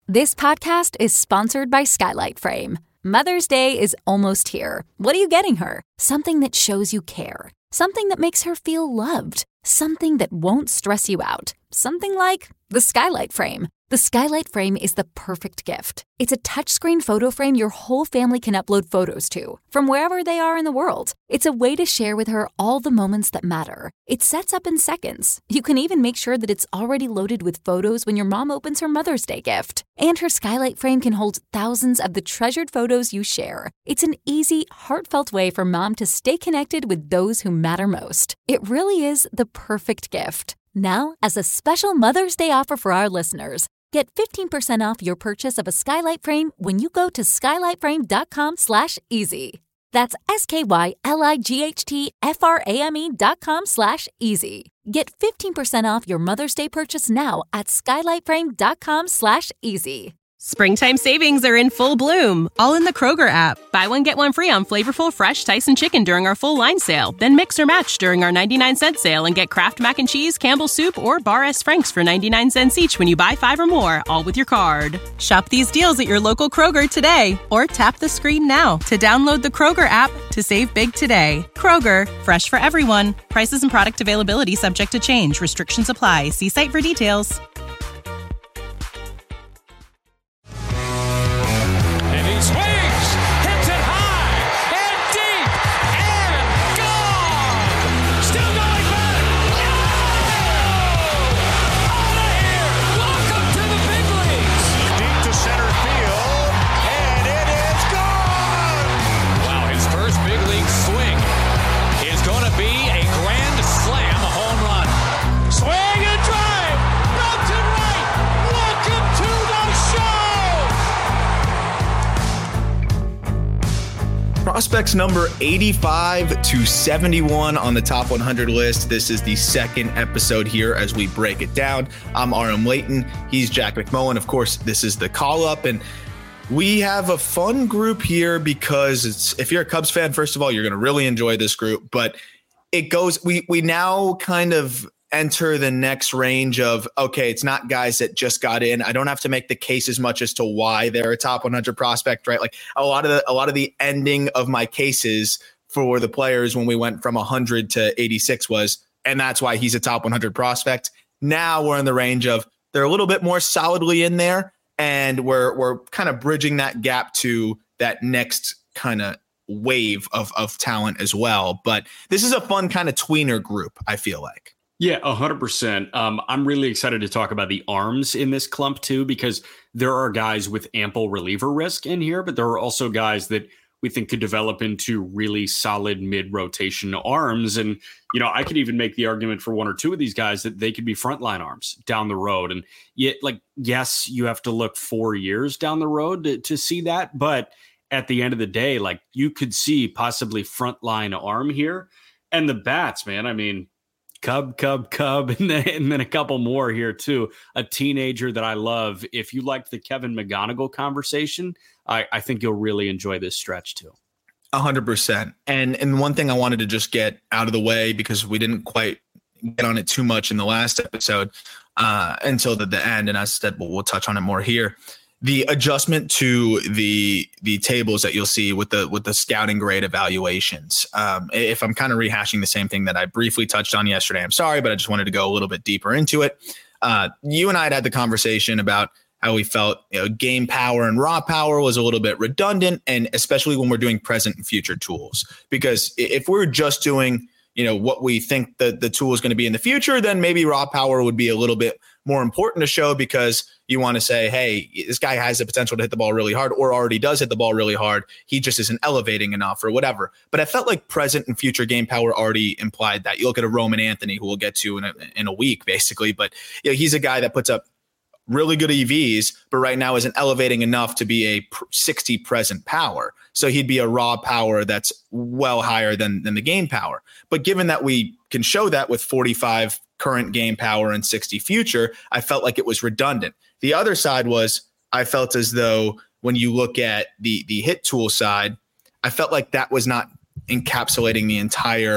This podcast is sponsored by Skylight Frame. Mother's Day is almost here. What are you getting her? Something that shows you care. Something that makes her feel loved. Something that won't stress you out. Something like the Skylight Frame. The Skylight Frame is the perfect gift. It's a touchscreen photo frame your whole family can upload photos to, from wherever they are in the world. It's a way to share with her all the moments that matter. It sets up in seconds. You can even make sure that it's already loaded with photos when your mom opens her Mother's Day gift. And her Skylight Frame can hold thousands of the treasured photos you share. It's an easy, heartfelt way for mom to stay connected with those who matter most. It really is the perfect gift. Now, as a special Mother's Day offer for our listeners, get 15% off your purchase of a Skylight Frame when you go to skylightframe.com/easy. That's SKYLIGHTFRAME.com/easy. Get 15% off your Mother's Day purchase now at skylightframe.com/easy. Springtime savings are in full bloom, all in the Kroger app. Buy one, get one free on flavorful fresh Tyson chicken during our full line sale. Then mix or match during our 99-cent sale and get Kraft Mac and Cheese, Campbell's Soup, or Bar S. Frank's for 99 cents each when you buy 5 or more, all with your card. Shop these deals at your local Kroger today, or tap the screen now to download the Kroger app to save big today. Kroger, fresh for everyone. Prices and product availability subject to change. Restrictions apply. See site for details. Swings, hits it high and deep and gone. Still going back. Out of here. Welcome to the big leagues. Deep to center field, and it is gone. Wow, his first big league swing is going to be a grand slam home run. Swing and drive. Belton right. Welcome to the show. Prospects number 85 to 71 on the top 100 list. This is the second episode here as we break it down. I'm RM Layton. He's Jack McMullen. Of course, this is the call up, and we have a fun group here because if you're a Cubs fan, first of all, you're going to really enjoy this group, but it goes, we now kind of enter the next range of, okay, it's not guys that just got in. I don't have to make the case as much as to why they're a top 100 prospect, right? Like a lot of the ending of my cases for the players when we went from 100 to 86 was, and that's why he's a top 100 prospect. Now we're in the range of they're a little bit more solidly in there, and we're kind of bridging that gap to that next kind of wave of talent as well. But this is a fun kind of tweener group, I feel like. Yeah, 100%. I'm really excited to talk about the arms in this clump too, because there are guys with ample reliever risk in here, but there are also guys that we think could develop into really solid mid-rotation arms. And, you know, I could even make the argument for one or two of these guys that they could be frontline arms down the road. And yet, like, yes, you have to look 4 years down the road to see that. But at the end of the day, like, you could see possibly frontline arm here. And the bats, man, I mean, Cub, and then a couple more here too. A teenager that I love. If you liked the Kevin McGonigal conversation, I think you'll really enjoy this stretch too. 100%. And one thing I wanted to just get out of the way, because we didn't quite get on it too much in the last episode until the end, and I said, well, we'll touch on it more here. The adjustment to the tables that you'll see with the scouting grade evaluations. If I'm kind of rehashing the same thing that I briefly touched on yesterday, I'm sorry, but I just wanted to go a little bit deeper into it. You and I had the conversation about how we felt, game power and raw power was a little bit redundant, and especially when we're doing present and future tools. Because if we're just doing, what we think the tool is going to be in the future, then maybe raw power would be a little bit more important to show, because you want to say, hey, this guy has the potential to hit the ball really hard, or already does hit the ball really hard. He just isn't elevating enough or whatever. But I felt like present and future game power already implied that. You look at a Roman Anthony, who we'll get to in a week, basically. But he's a guy that puts up really good EVs, but right now isn't elevating enough to be a 60 present power. So he'd be a raw power that's well higher than the game power. But given that we can show that with 45 current game power and 60 future, I felt like it was redundant. The other side was, I felt as though when you look at the hit tool side, I felt like that was not encapsulating the entire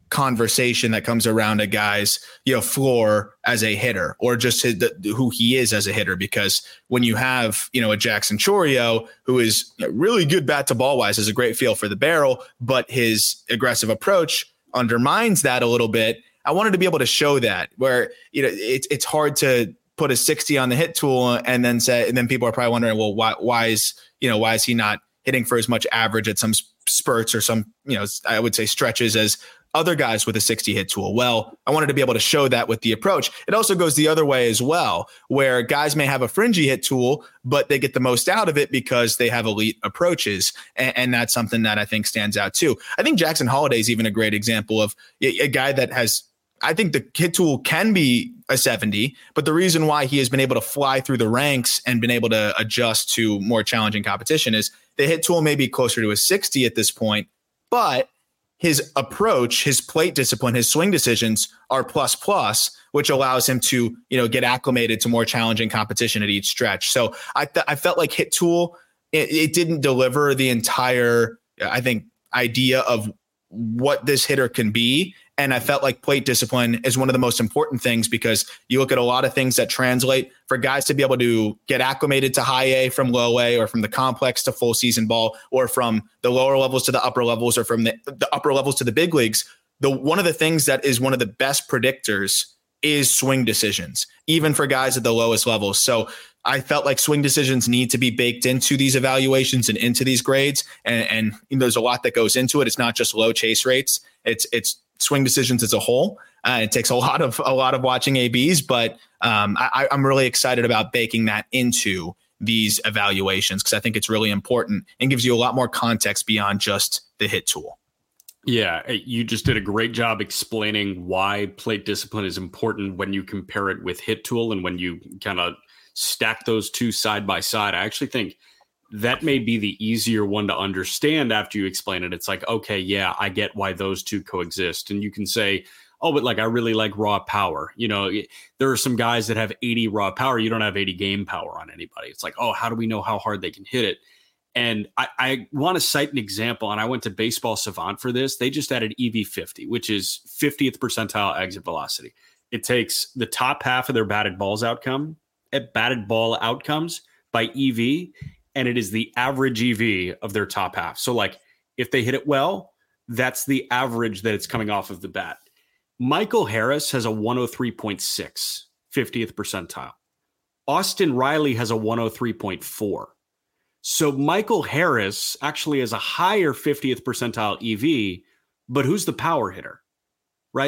conversation that comes around a guy's, floor as a hitter, or just who he is as a hitter. Because when you have, a Jackson Chourio, who is really good bat to ball wise, has a great feel for the barrel, but his aggressive approach undermines that a little bit. I wanted to be able to show that, where, it's hard to put a 60 on the hit tool and then people are probably wondering, well, why is he not hitting for as much average at some spurts or some, I would say stretches as other guys with a 60 hit tool? Well, I wanted to be able to show that with the approach. It also goes the other way as well, where guys may have a fringy hit tool, but they get the most out of it because they have elite approaches. And that's something that I think stands out too. I think Jackson Holliday is even a great example of a guy that has, I think the hit tool can be a 70, but the reason why he has been able to fly through the ranks and been able to adjust to more challenging competition is the hit tool may be closer to a 60 at this point, but his approach, his plate discipline, his swing decisions are plus, which allows him to, get acclimated to more challenging competition at each stretch. So I felt like hit tool, it didn't deliver the entire, I think, idea of what this hitter can be. And I felt like plate discipline is one of the most important things, because you look at a lot of things that translate for guys to be able to get acclimated to high A from low A, or from the complex to full season ball, or from the lower levels to the upper levels, or from the upper levels to the big leagues. One of the things that is one of the best predictors is swing decisions, even for guys at the lowest levels. So I felt like swing decisions need to be baked into these evaluations and into these grades. And there's a lot that goes into it. It's not just low chase rates. It's swing decisions as a whole. It takes a lot of watching ABs, but I'm really excited about baking that into these evaluations, because I think it's really important and gives you a lot more context beyond just the hit tool. Yeah, you just did a great job explaining why plate discipline is important when you compare it with hit tool, and when you kind of stack those two side by side. I actually think that may be the easier one to understand after you explain it. It's like, okay, yeah, I get why those two coexist. And you can say, oh, but like, I really like raw power. There are some guys that have 80 raw power. You don't have 80 game power on anybody. It's like, oh, how do we know how hard they can hit it? And I want to cite an example, and I went to Baseball Savant for this. They just added EV50, which is 50th percentile exit velocity. It takes the top half of their batted ball outcomes by EV, and it is the average EV of their top half. So like, if they hit it well, that's the average that it's coming off of the bat. Michael Harris has a 103.6, 50th percentile. Austin Riley has a 103.4. So Michael Harris actually has a higher 50th percentile EV, but who's the power hitter? Right?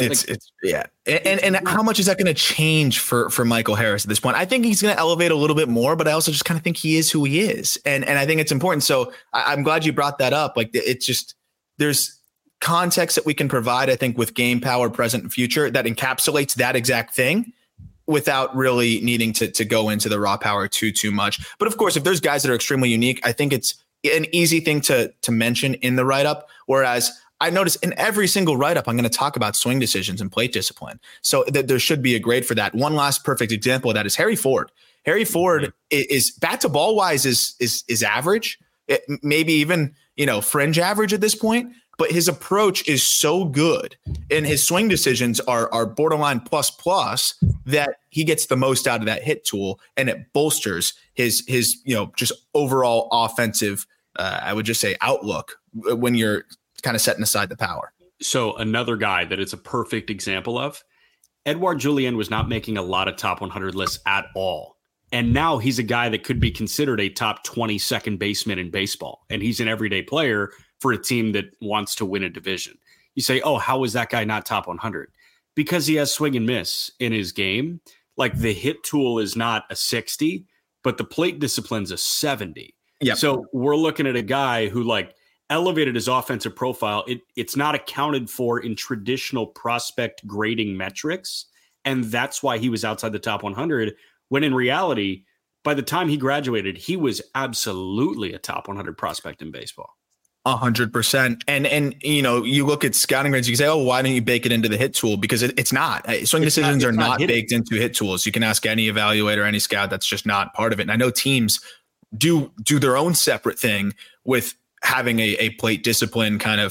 And how much is that going to change for Michael Harris at this point? I think he's going to elevate a little bit more, but I also just kind of think he is who he is. And I think it's important. So I'm glad you brought that up. Like, it's just, there's context that we can provide, I think, with game power, present and future, that encapsulates that exact thing without really needing to go into the raw power too much. But of course, if there's guys that are extremely unique, I think it's an easy thing to mention in the write-up. Whereas I notice in every single write-up, I'm going to talk about swing decisions and plate discipline. So there should be a grade for that. One last perfect example of that is Harry Ford. Harry Ford is bat to ball wise is average, maybe even, fringe average at this point. But his approach is so good and his swing decisions are borderline plus that he gets the most out of that hit tool, and it bolsters his just overall offensive, I would just say, outlook when you're kind of setting aside the power. So another guy that it's a perfect example of, Edouard Julien was not making a lot of top 100 lists at all. And now he's a guy that could be considered a top 20 second baseman in baseball. And he's an everyday player for a team that wants to win a division. You say, oh, how is that guy not top 100? Because he has swing and miss in his game. Like, the hit tool is not a 60, but the plate discipline's a 70. Yeah. So we're looking at a guy who elevated his offensive profile. It's not accounted for in traditional prospect grading metrics. And that's why he was outside the top 100, when in reality, by the time he graduated, he was absolutely a top 100 prospect in baseball. 100%. And you look at scouting grades, you can say, oh, why don't you bake it into the hit tool? Because it's not. Swing decisions are not baked into hit tools. You can ask any evaluator, any scout, that's just not part of it. And I know teams do their own separate thing with having a plate discipline kind of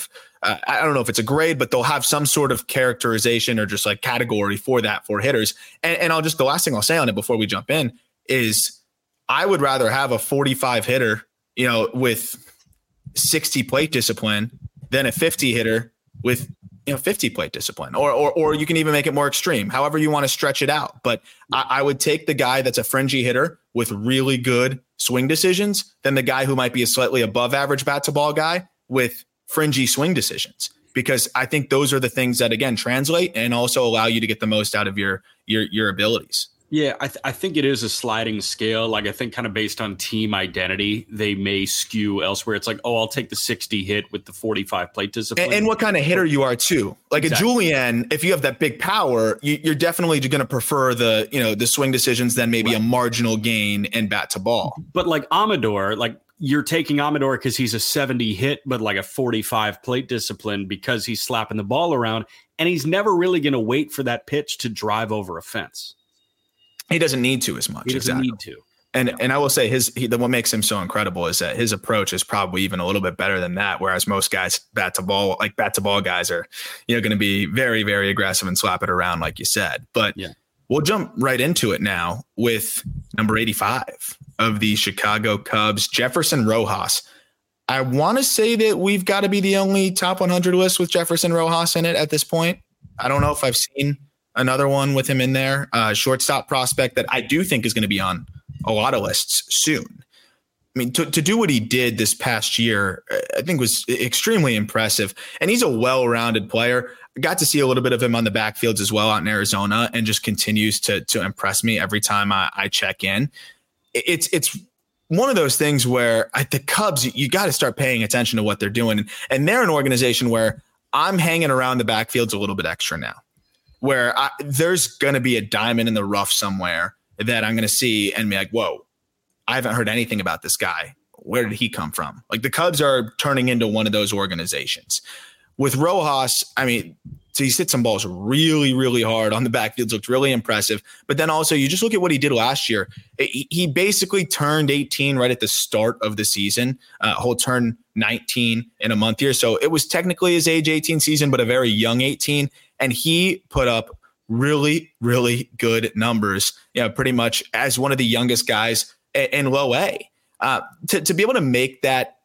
I don't know if it's a grade, but they'll have some sort of characterization or just like category for that for hitters. And the last thing I'll say on it before we jump in is I would rather have a 45 hitter, with 60 plate discipline than a 50 hitter with 50 plate discipline, or you can even make it more extreme, however you want to stretch it out. But I would take the guy that's a fringy hitter with really good swing decisions than the guy who might be a slightly above average bat to ball guy with fringy swing decisions, because I think those are the things that, again, translate and also allow you to get the most out of your abilities. Yeah, I think it is a sliding scale. Like, I think kind of based on team identity, they may skew elsewhere. It's like, oh, I'll take the 60 hit with the 45 plate discipline. And what kind of hitter you are too. Like exactly. A Julian, if you have that big power, you're definitely going to prefer the swing decisions than maybe a marginal gain in bat to ball. But like Amador, like you're taking Amador because he's a 70 hit, but like a 45 plate discipline because he's slapping the ball around, and he's never really going to wait for that pitch to drive over a fence. He doesn't need to as much. He doesn't need to. And I will say what makes him so incredible is that his approach is probably even a little bit better than that. Whereas most guys bat to ball guys are, going to be very, very aggressive and slap it around, like you said. But we'll jump right into it now with number 85 of the Chicago Cubs, Jefferson Rojas. I want to say that we've got to be the only top 100 list with Jefferson Rojas in it at this point. I don't know if I've seen another one with him in there, shortstop prospect that I do think is going to be on a lot of lists soon. I mean, to do what he did this past year, I think was extremely impressive. And he's a well-rounded player. I got to see a little bit of him on the backfields as well out in Arizona, and just continues to impress me every time I check in. It's one of those things where at the Cubs, you got to start paying attention to what they're doing. And they're an organization where I'm hanging around the backfields a little bit extra now, where there's going to be a diamond in the rough somewhere that I'm going to see and be like, whoa, I haven't heard anything about this guy. Where did he come from? Like, the Cubs are turning into one of those organizations. With Rojas, I mean, so he's hit some balls really, really hard on the backfields, looked really impressive. But then also you just look at what he did last year. He basically turned 18 right at the start of the season. He'll turn 19 in a month here. So it was technically his age 18 season, but a very young 18. And he put up really, really good numbers, pretty much as one of the youngest guys in low A. To be able to make that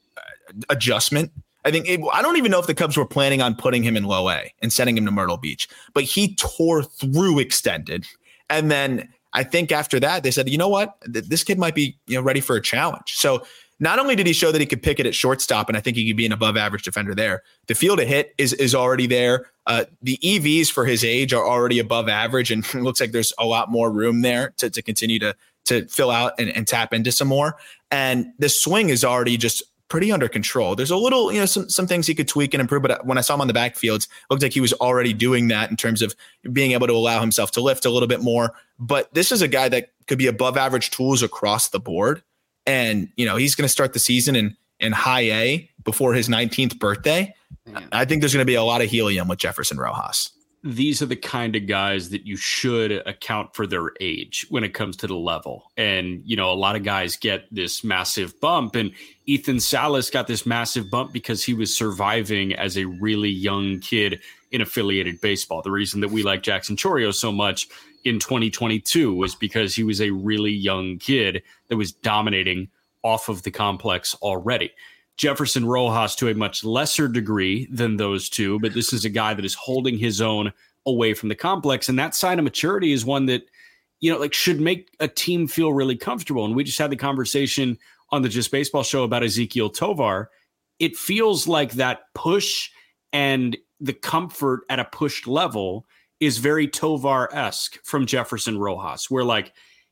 adjustment, I don't even know if the Cubs were planning on putting him in low A and sending him to Myrtle Beach, but he tore through extended. And then I think after that, they said, you know what, this kid might be ready for a challenge. So not only did he show that he could pick it at shortstop, and I think he could be an above average defender there, the field to hit is already there. The EVs for his age are already above average, and it looks like there's a lot more room there to continue to fill out and tap into some more. And the swing is already just pretty under control. There's a little, some things he could tweak and improve, but when I saw him on the backfields, it looked like he was already doing that in terms of being able to allow himself to lift a little bit more. But this is a guy that could be above average tools across the board. And, he's going to start the season in high A before his 19th birthday. Yeah. I think there's going to be a lot of helium with Jefferson Rojas. These are the kind of guys that you should account for their age when it comes to the level. And, a lot of guys get this massive bump, and Ethan Salas got this massive bump because he was surviving as a really young kid in affiliated baseball. The reason that we like Jackson Chourio so much in 2022 was because he was a really young kid that was dominating off of the complex already. Jefferson Rojas to a much lesser degree than those two, but this is a guy that is holding his own away from the complex. And that sign of maturity is one that, should make a team feel really comfortable. And we just had the conversation on the Just Baseball show about Ezequiel Tovar. It feels like that push and the comfort at a pushed level is very Tovar-esque from Jefferson Rojas, where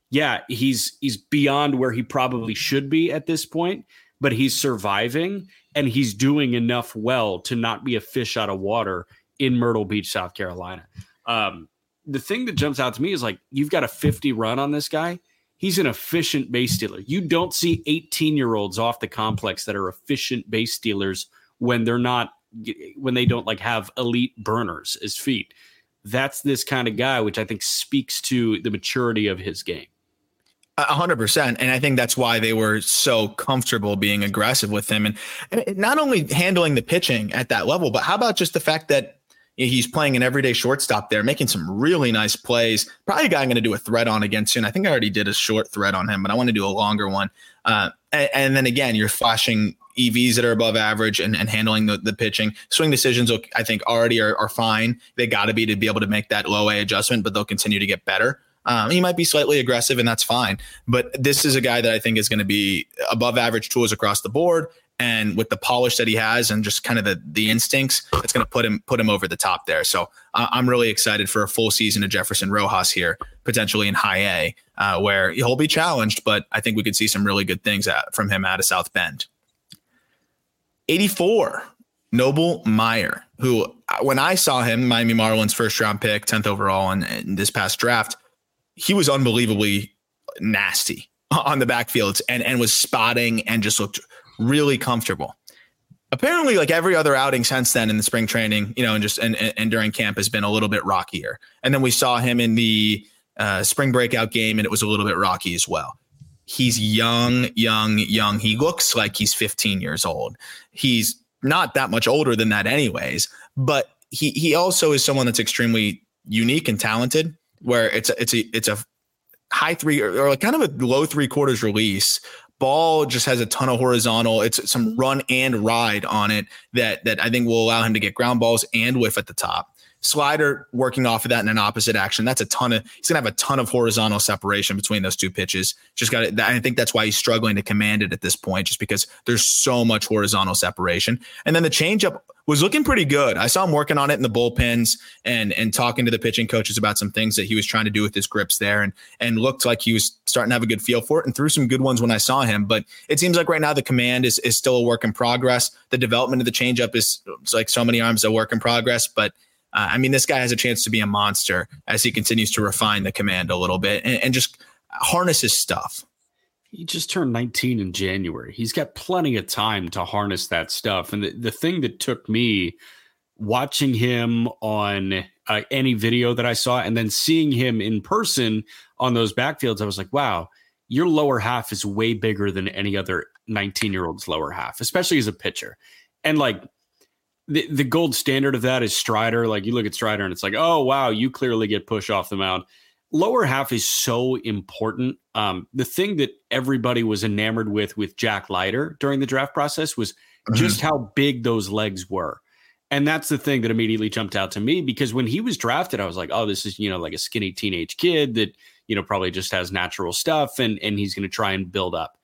he's beyond where he probably should be at this point, but he's surviving and he's doing enough well to not be a fish out of water in Myrtle Beach, South Carolina. The thing that jumps out to me is you've got a 50 run on this guy. He's an efficient base stealer. You don't see 18-year-olds off the complex that are efficient base stealers when they don't have elite burners as feet. That's this kind of guy, which I think speaks to the maturity of his game. 100%. And I think that's why they were so comfortable being aggressive with him, and not only handling the pitching at that level, but how about just the fact that he's playing an everyday shortstop there, making some really nice plays. Probably a guy I'm going to do a thread on again soon. I think I already did a short thread on him, but I want to do a longer one. And then again, you're flashing EVs that are above average and handling the pitching. Swing decisions, I think, already are fine. They got to be able to make that low A adjustment, but they'll continue to get better. He might be slightly aggressive, and that's fine. But this is a guy that I think is going to be above average tools across the board. And with the polish that he has and just kind of the instincts, it's going to put him over the top there. So I'm really excited for a full season of Jefferson Rojas here, potentially in high A, where he'll be challenged, but I think we could see some really good things from him out of South Bend. 84, Noble Meyer, who, when I saw him, Miami Marlins first round pick, 10th overall in this past draft, he was unbelievably nasty on the backfields and was spotting and just looked really comfortable. Apparently, like every other outing since then in the spring training, and during camp has been a little bit rockier. And then we saw him in the spring breakout game, and it was a little bit rocky as well. He's young. He looks like he's 15 years old. He's not that much older than that anyways, but he also is someone that's extremely unique and talented, where it's a high three or like kind of a low 3/4 release. Ball just has a ton of horizontal. It's some run and ride on it that I think will allow him to get ground balls and whiff at the top. Slider working off of that in an opposite action. He's going to have a ton of horizontal separation between those two pitches. I think that's why he's struggling to command it at this point, just because there's so much horizontal separation. And then the changeup was looking pretty good. I saw him working on it in the bullpens and talking to the pitching coaches about some things that he was trying to do with his grips there, and looked like he was starting to have a good feel for it and threw some good ones when I saw him. But it seems like right now the command is still a work in progress. The development of the changeup is like so many arms, a work in progress. But this guy has a chance to be a monster as he continues to refine the command a little bit and just harness his stuff. He just turned 19 in January. He's got plenty of time to harness that stuff. And the thing that took me watching him on any video that I saw and then seeing him in person on those backfields, I was like, wow, your lower half is way bigger than any other 19-year-old's lower half, especially as a pitcher. And like the gold standard of that is Strider. Like you look at Strider and it's like, oh, wow, you clearly get push off the mound. Lower half is so important. The thing that everybody was enamored with Jack Leiter during the draft process was just how big those legs were. And that's the thing that immediately jumped out to me, because when he was drafted, I was like, oh, this is, like a skinny teenage kid that, probably just has natural stuff and he's going to try and build up.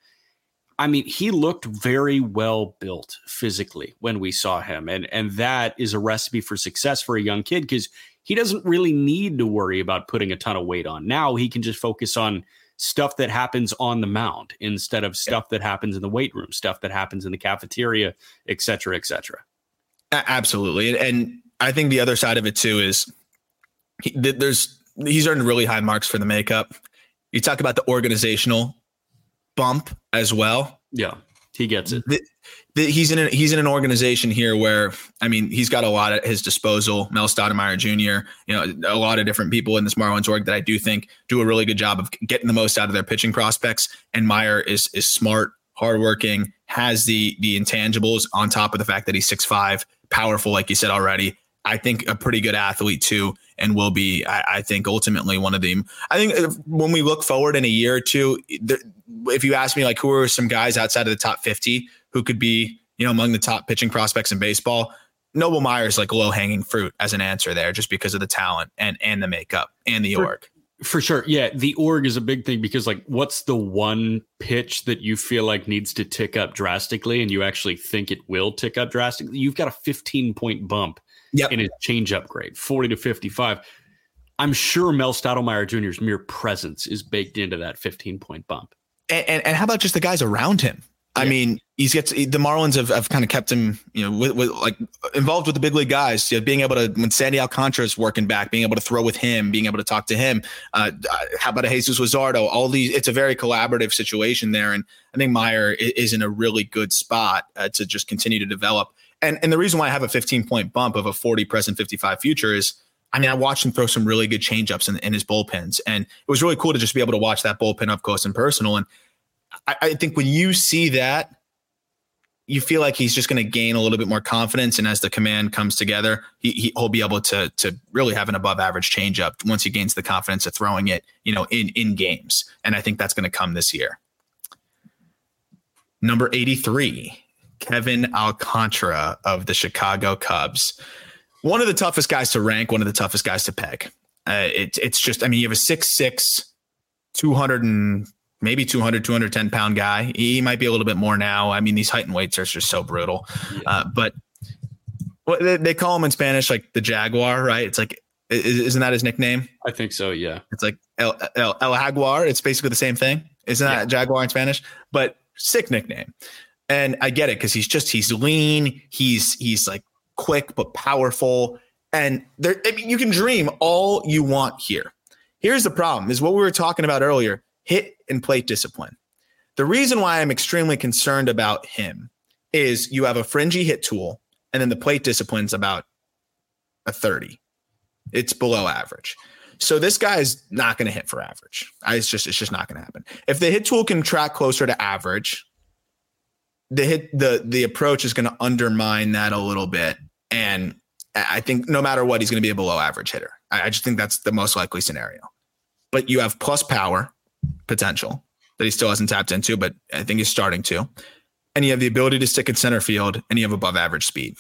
I mean, he looked very well built physically when we saw him. And that is a recipe for success for a young kid, because he doesn't really need to worry about putting a ton of weight on. Now he can just focus on stuff that happens on the mound instead of stuff that happens in the weight room, stuff that happens in the cafeteria, et cetera, et cetera. Absolutely. And I think the other side of it too is he's earned really high marks for the makeup. You talk about the organizational bump as well. Yeah, he gets it. He's in an organization here where, he's got a lot at his disposal. Mel Stoudemire Jr., a lot of different people in this Marlins org that I do think do a really good job of getting the most out of their pitching prospects. And Meyer is smart, hardworking, has the intangibles on top of the fact that he's 6'5", powerful, like you said already. I think a pretty good athlete too, and will be, I think, ultimately one of them. I think when we look forward in a year or two, if you ask me, like, who are some guys outside of the top 50 who could be, among the top pitching prospects in baseball, Noble Meyer is like low hanging fruit as an answer there, just because of the talent and the makeup and the org. For sure. Yeah. The org is a big thing, because like, what's the one pitch that you feel like needs to tick up drastically and you actually think it will tick up drastically? You've got a 15-point bump in his changeup grade, 40 to 55. I'm sure Mel Stoudemire Jr.'s mere presence is baked into that 15-point bump. And how about just the guys around him? Yeah. The Marlins have kind of kept him, with like involved with the big league guys, being able to, when Sandy Alcantara's working back, being able to throw with him, being able to talk to him. How about a Jesus Luzardo? All these, it's a very collaborative situation there. And I think Meyer is in a really good spot to just continue to develop. And the reason why I have a 15-point bump of a 40 present, 55 future is I mean, I watched him throw some really good changeups in his bullpens, and it was really cool to just be able to watch that bullpen up close and personal. And I think when you see that, you feel like he's just going to gain a little bit more confidence. And as the command comes together, he'll be able to really have an above average changeup once he gains the confidence of throwing it, in games. And I think that's going to come this year. Number 83, Kevin Alcantara of the Chicago Cubs. One of the toughest guys to rank, one of the toughest guys to peg. It's just, I mean, you have a 6'6", 210 pound guy. He might be a little bit more now. I mean, these height and weights are just so brutal. Yeah. But they call him in Spanish like the Jaguar, right? It's like, isn't that his nickname? I think so, yeah. It's like El Jaguar. It's basically the same thing. Isn't that Jaguar in Spanish? But sick nickname. And I get it because he's lean. He's like quick but powerful. And you can dream all you want here. Here's the problem is what we were talking about earlier, hit and plate discipline. The reason why I'm extremely concerned about him is you have a fringy hit tool and then the plate discipline's about a 30. It's below average. So this guy is not going to hit for average. It's just not going to happen. If the hit tool can track closer to average, the approach is going to undermine that a little bit. And I think no matter what, he's going to be a below average hitter. I just think that's the most likely scenario. But you have plus power potential that he still hasn't tapped into, but I think he's starting to. And you have the ability to stick in center field, and you have above average speed.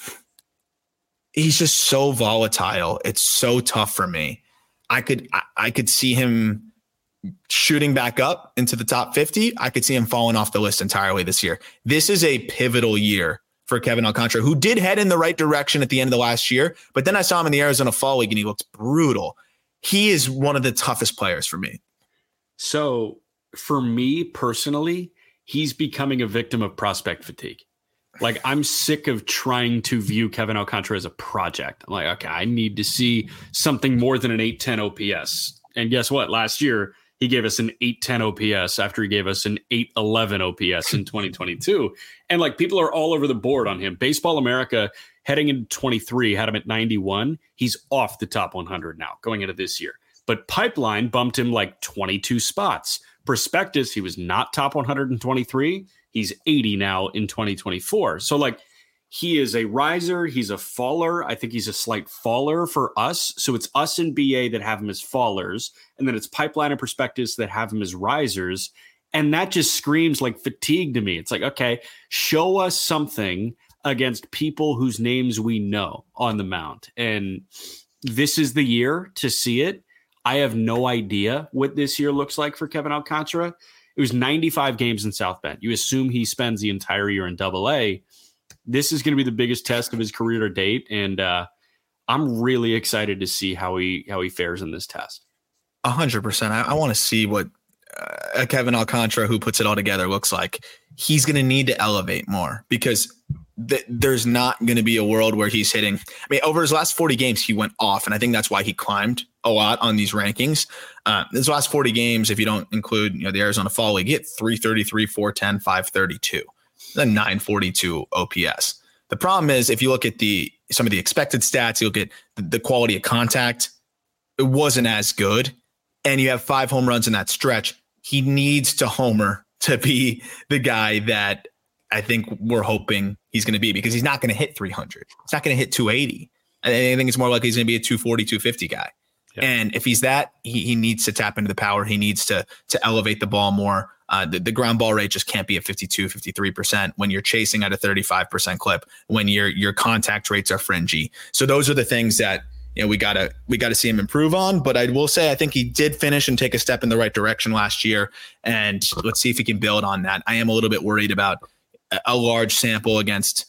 He's just so volatile. It's so tough for me. I could see him shooting back up into the top 50. I could see him falling off the list entirely this year. This is a pivotal year for Kevin Alcantara, who did head in the right direction at the end of the last year, but then I saw him in the Arizona Fall League and he looked brutal. He is one of the toughest players for me. So for me personally, he's becoming a victim of prospect fatigue. Like, I'm sick of trying to view Kevin Alcantara as a project. I'm like, okay, I need to see something more than an 810 OPS. And guess what? Last year, he gave us an 810 OPS after he gave us an 811 OPS in 2022. And like, people are all over the board on him. Baseball America heading into 23 had him at 91. He's off the top 100 now going into this year. But Pipeline bumped him like 22 spots. Prospectus, he was not top 123. He's 80 now in 2024. So like, he is a riser. He's a faller. I think he's a slight faller for us. So it's us and BA that have him as fallers. And then it's Pipeline and Prospectus that have him as risers. And that just screams like fatigue to me. It's like, okay, show us something against people whose names we know on the mound. And this is the year to see it. I have no idea what this year looks like for Kevin Alcantara. It was 95 games in South Bend. You assume he spends the entire year in AA. This is going to be the biggest test of his career to date, and I'm really excited to see how he fares in this test. 100%. I want to see what a Kevin Alcantara who puts it all together looks like. He's going to need to elevate more because there's not going to be a world where he's hitting. I mean, over his last 40 games, he went off, and I think that's why he climbed a lot on these rankings. His last 40 games, if you don't include the Arizona Fall League, he hit 333, 410, 532, then 942 OPS. The problem is if you look at some of the expected stats, you look at the quality of contact, it wasn't as good. And you have 5 home runs in that stretch. He needs to homer to be the guy that I think we're hoping he's going to be, because he's not going to hit 300. He's not going to hit 280. I think it's more likely he's going to be a 240, 250 guy. Yeah. And if he's that, he needs to tap into the power. He needs to elevate the ball more. The ground ball rate just can't be at 52, 53% when you're chasing at a 35% clip, when your contact rates are fringy. So those are the things that we gotta see him improve on. But I will say I think he did finish and take a step in the right direction last year. And let's see if he can build on that. I am a little bit worried about a large sample against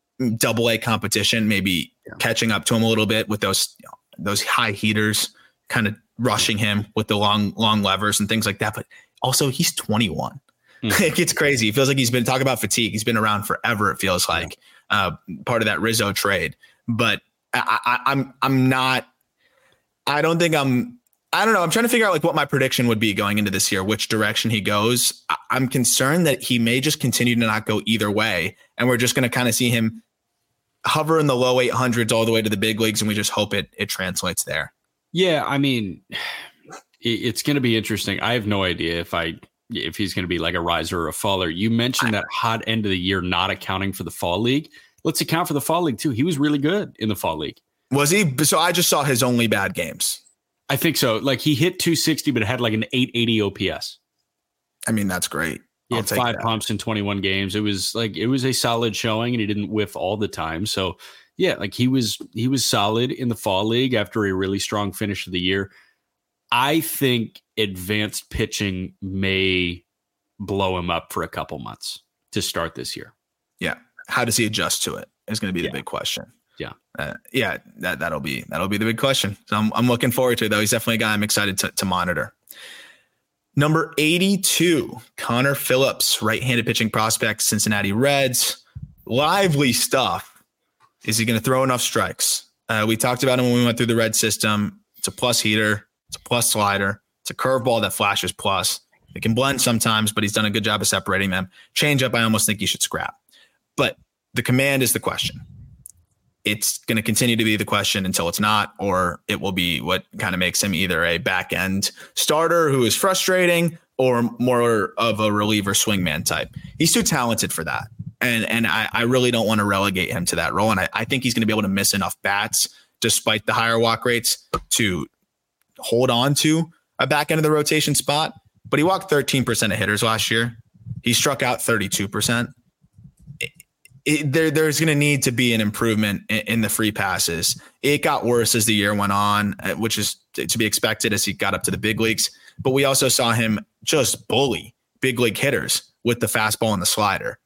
AA competition, maybe catching up to him a little bit with those high heaters, kind of rushing him with the long levers and things like that. But also, he's 21. It gets crazy. It feels like he's been talking about fatigue. He's been around forever. It feels like part of that Rizzo trade. But I'm not. I don't think I'm. I don't know. I'm trying to figure out like what my prediction would be going into this year, which direction he goes. I'm concerned that he may just continue to not go either way, and we're just going to kind of see him hover in the low 800s all the way to the big leagues, and we just hope it translates there. Yeah, I mean, it's going to be interesting. I have no idea if he's going to be like a riser or a faller. You mentioned that hot end of the year not accounting for the fall league. Let's account for the fall league too. He was really good in the fall league. Was he? So I just saw his only bad games. I think so. Like he hit 260, but it had like an 880 OPS. I mean, that's great. He had 5 pumps in 21 games. It was a solid showing, and he didn't whiff all the time. So yeah, like he was solid in the fall league after a really strong finish of the year. I think advanced pitching may blow him up for a couple months to start this year. Yeah. How does he adjust to it is going to be the big question. Yeah. That'll be the big question. So I'm looking forward to it, though. He's definitely a guy I'm excited to monitor. Number 82, Connor Phillips, right-handed pitching prospect, Cincinnati Reds. Lively stuff. Is he going to throw enough strikes? We talked about him when we went through the Red system. It's a plus heater. It's a plus slider. It's a curveball that flashes plus. It can blend sometimes, but he's done a good job of separating them. Changeup, I almost think he should scrap. But the command is the question. It's going to continue to be the question until it's not, or it will be what kind of makes him either a back end starter who is frustrating or more of a reliever swingman type. He's too talented for that. And I really don't want to relegate him to that role. And I think he's going to be able to miss enough bats despite the higher walk rates to hold on to a back end of the rotation spot. But he walked 13% of hitters last year. He struck out 32%. There's going to need to be an improvement in the free passes. It got worse as the year went on, which is to be expected as he got up to the big leagues. But we also saw him just bully big league hitters with the fastball and the slider.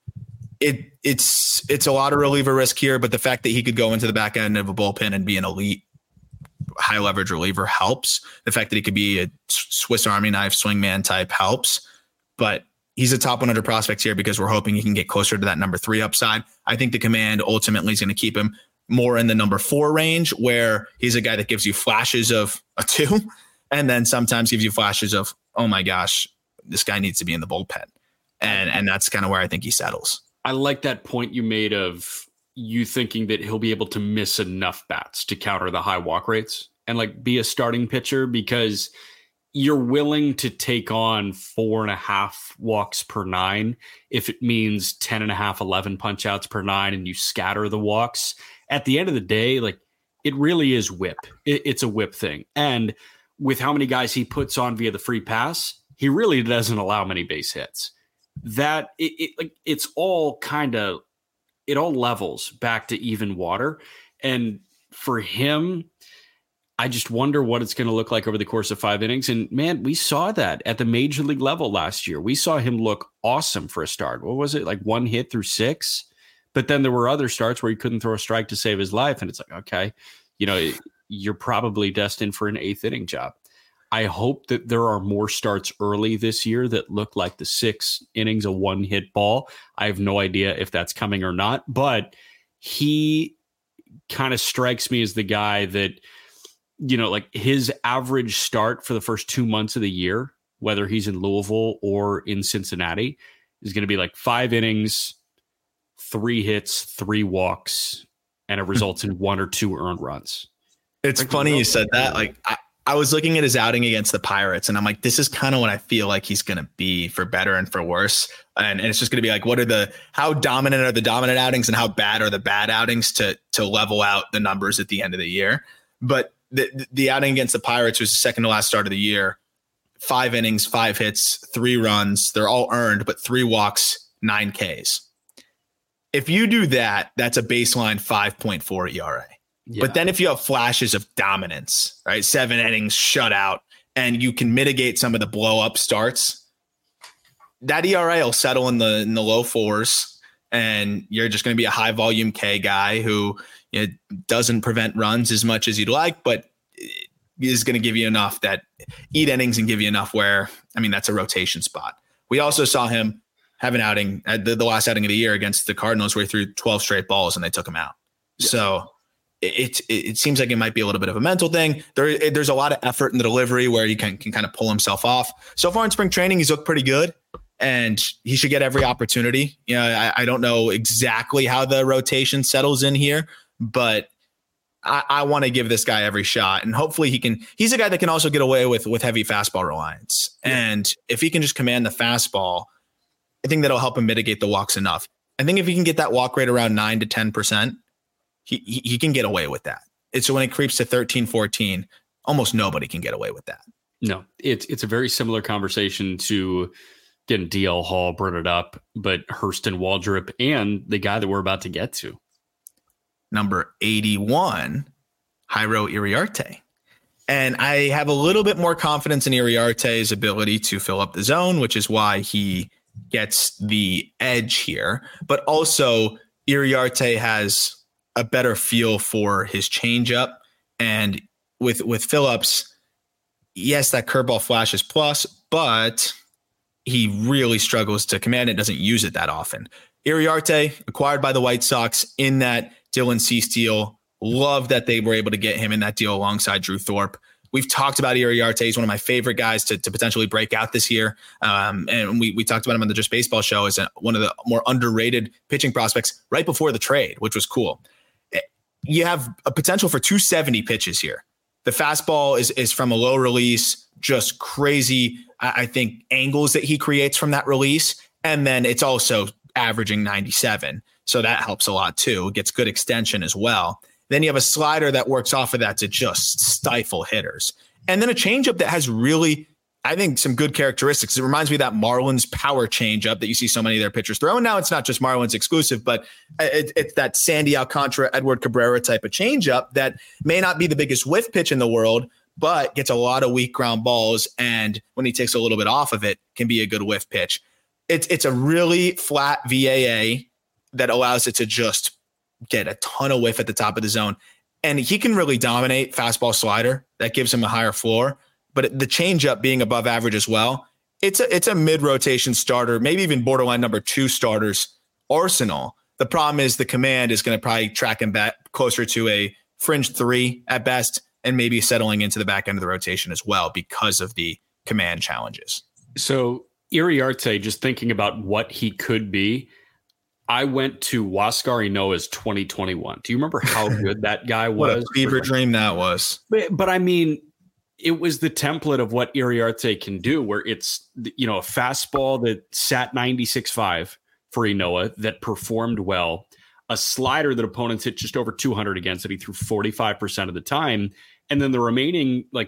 It's a lot of reliever risk here, but the fact that he could go into the back end of a bullpen and be an elite high leverage reliever helps. The fact that he could be a Swiss Army knife swingman type helps, but he's a top 100 prospect here because we're hoping he can get closer to that number 3 upside. I think the command ultimately is going to keep him more in the number 4 range, where he's a guy that gives you flashes of a 2 and then sometimes gives you flashes of, oh my gosh, this guy needs to be in the bullpen. And that's kind of where I think he settles. I like that point you made of you thinking that he'll be able to miss enough bats to counter the high walk rates and like be a starting pitcher, because you're willing to take on 4.5 walks per 9 if it means 10.5, 11 punch outs per 9 and you scatter the walks. At the end of the day, like it really is whip. It's a whip thing. And with how many guys he puts on via the free pass, he really doesn't allow many base hits. That it's all kind of, it all levels back to even water. And for him, I just wonder what it's going to look like over the course of 5 innings. And man, we saw that at the major league level last year. We saw him look awesome for a start. What was it? Like 1 hit through 6. But then there were other starts where he couldn't throw a strike to save his life. And it's like, okay, you're probably destined for an 8th inning job. I hope that there are more starts early this year that look like the 6 innings, a 1-hit ball. I have no idea if that's coming or not, but he kind of strikes me as the guy that, like his average start for the first 2 months of the year, whether he's in Louisville or in Cincinnati, is going to be like 5 innings, 3 hits, 3 walks, and it results in 1 or 2 earned runs. It's funny you said that. Like I was looking at his outing against the Pirates, and I'm like, this is kind of what I feel like he's going to be, for better and for worse. And it's just going to be like, how dominant are the dominant outings and how bad are the bad outings to level out the numbers at the end of the year. But the outing against the Pirates was the second to last start of the year. 5 innings, 5 hits, 3 runs. They're all earned, but 3 walks, 9 Ks. If you do that, that's a baseline 5.4 ERA. Yeah. But then if you have flashes of dominance, right, 7 innings shutout, and you can mitigate some of the blow up starts, that ERA will settle in the low 4s, and you're just going to be a high volume K guy who doesn't prevent runs as much as you'd like, but is going to give you enough that eat innings and give you enough where, that's a rotation spot. We also saw him have an outing at the last outing of the year against the Cardinals where he threw 12 straight balls and they took him out. Yeah. So it seems like it might be a little bit of a mental thing. There's a lot of effort in the delivery where he can kind of pull himself off. So far in spring training, he's looked pretty good. and he should get every opportunity. You know, I don't know exactly how the rotation settles in here, but I want to give this guy every shot, and hopefully he's a guy that can also get away with heavy fastball reliance. And if he can just command the fastball, I think that'll help him mitigate the walks enough. I think if he can get that walk rate around 9 to 10%, he can get away with that. So when it creeps to 13, 14, almost nobody can get away with that. No, it's a very similar conversation to, again, DL Hall brought it up, but Hurston Waldrop and the guy that we're about to get to. Number 81, Jairo Iriarte. And I have a little bit more confidence in Iriarte's ability to fill up the zone, which is why he gets the edge here. But also, Iriarte has a better feel for his changeup. And with Phillips, yes, that curveball flashes plus, but he really struggles to command it, doesn't use it that often. Iriarte, acquired by the White Sox in that Dylan Cease deal. Love that they were able to get him in that deal alongside Drew Thorpe. We've talked about Iriarte. He's one of my favorite guys to potentially break out this year. And we talked about him on the Just Baseball show as one of the more underrated pitching prospects right before the trade, which was cool. You have a potential for 270 pitches here. The fastball is from a low release, just crazy, I think, angles that he creates from that release. And then it's also averaging 97. So that helps a lot too. It gets good extension as well. Then you have a slider that works off of that to just stifle hitters. And then a changeup that has really, I think, some good characteristics. It reminds me of that Marlins power changeup that you see so many of their pitchers throw. And now it's not just Marlins exclusive, but it's that Sandy Alcantara, Edward Cabrera type of changeup that may not be the biggest whiff pitch in the world, but gets a lot of weak ground balls. And when he takes a little bit off of it, can be a good whiff pitch. It's a really flat VAA that allows it to just get a ton of whiff at the top of the zone. And he can really dominate fastball slider. That gives him a higher floor. But the changeup being above average as well, it's a mid-rotation starter, maybe even borderline number 2 starters arsenal. The problem is the command is going to probably track him back closer to a fringe 3 at best, and maybe settling into the back end of the rotation as well because of the command challenges. So Iriarte, just thinking about what he could be, I went to Huascar Ynoa's 2021. Do you remember how good that guy was? What a fever dream that was. But I mean, it was the template of what Iriarte can do, where it's, you know, a fastball that sat 96.5 for Ynoa that performed well, a slider that opponents hit just over 200 against that he threw 45% of the time, and then the remaining like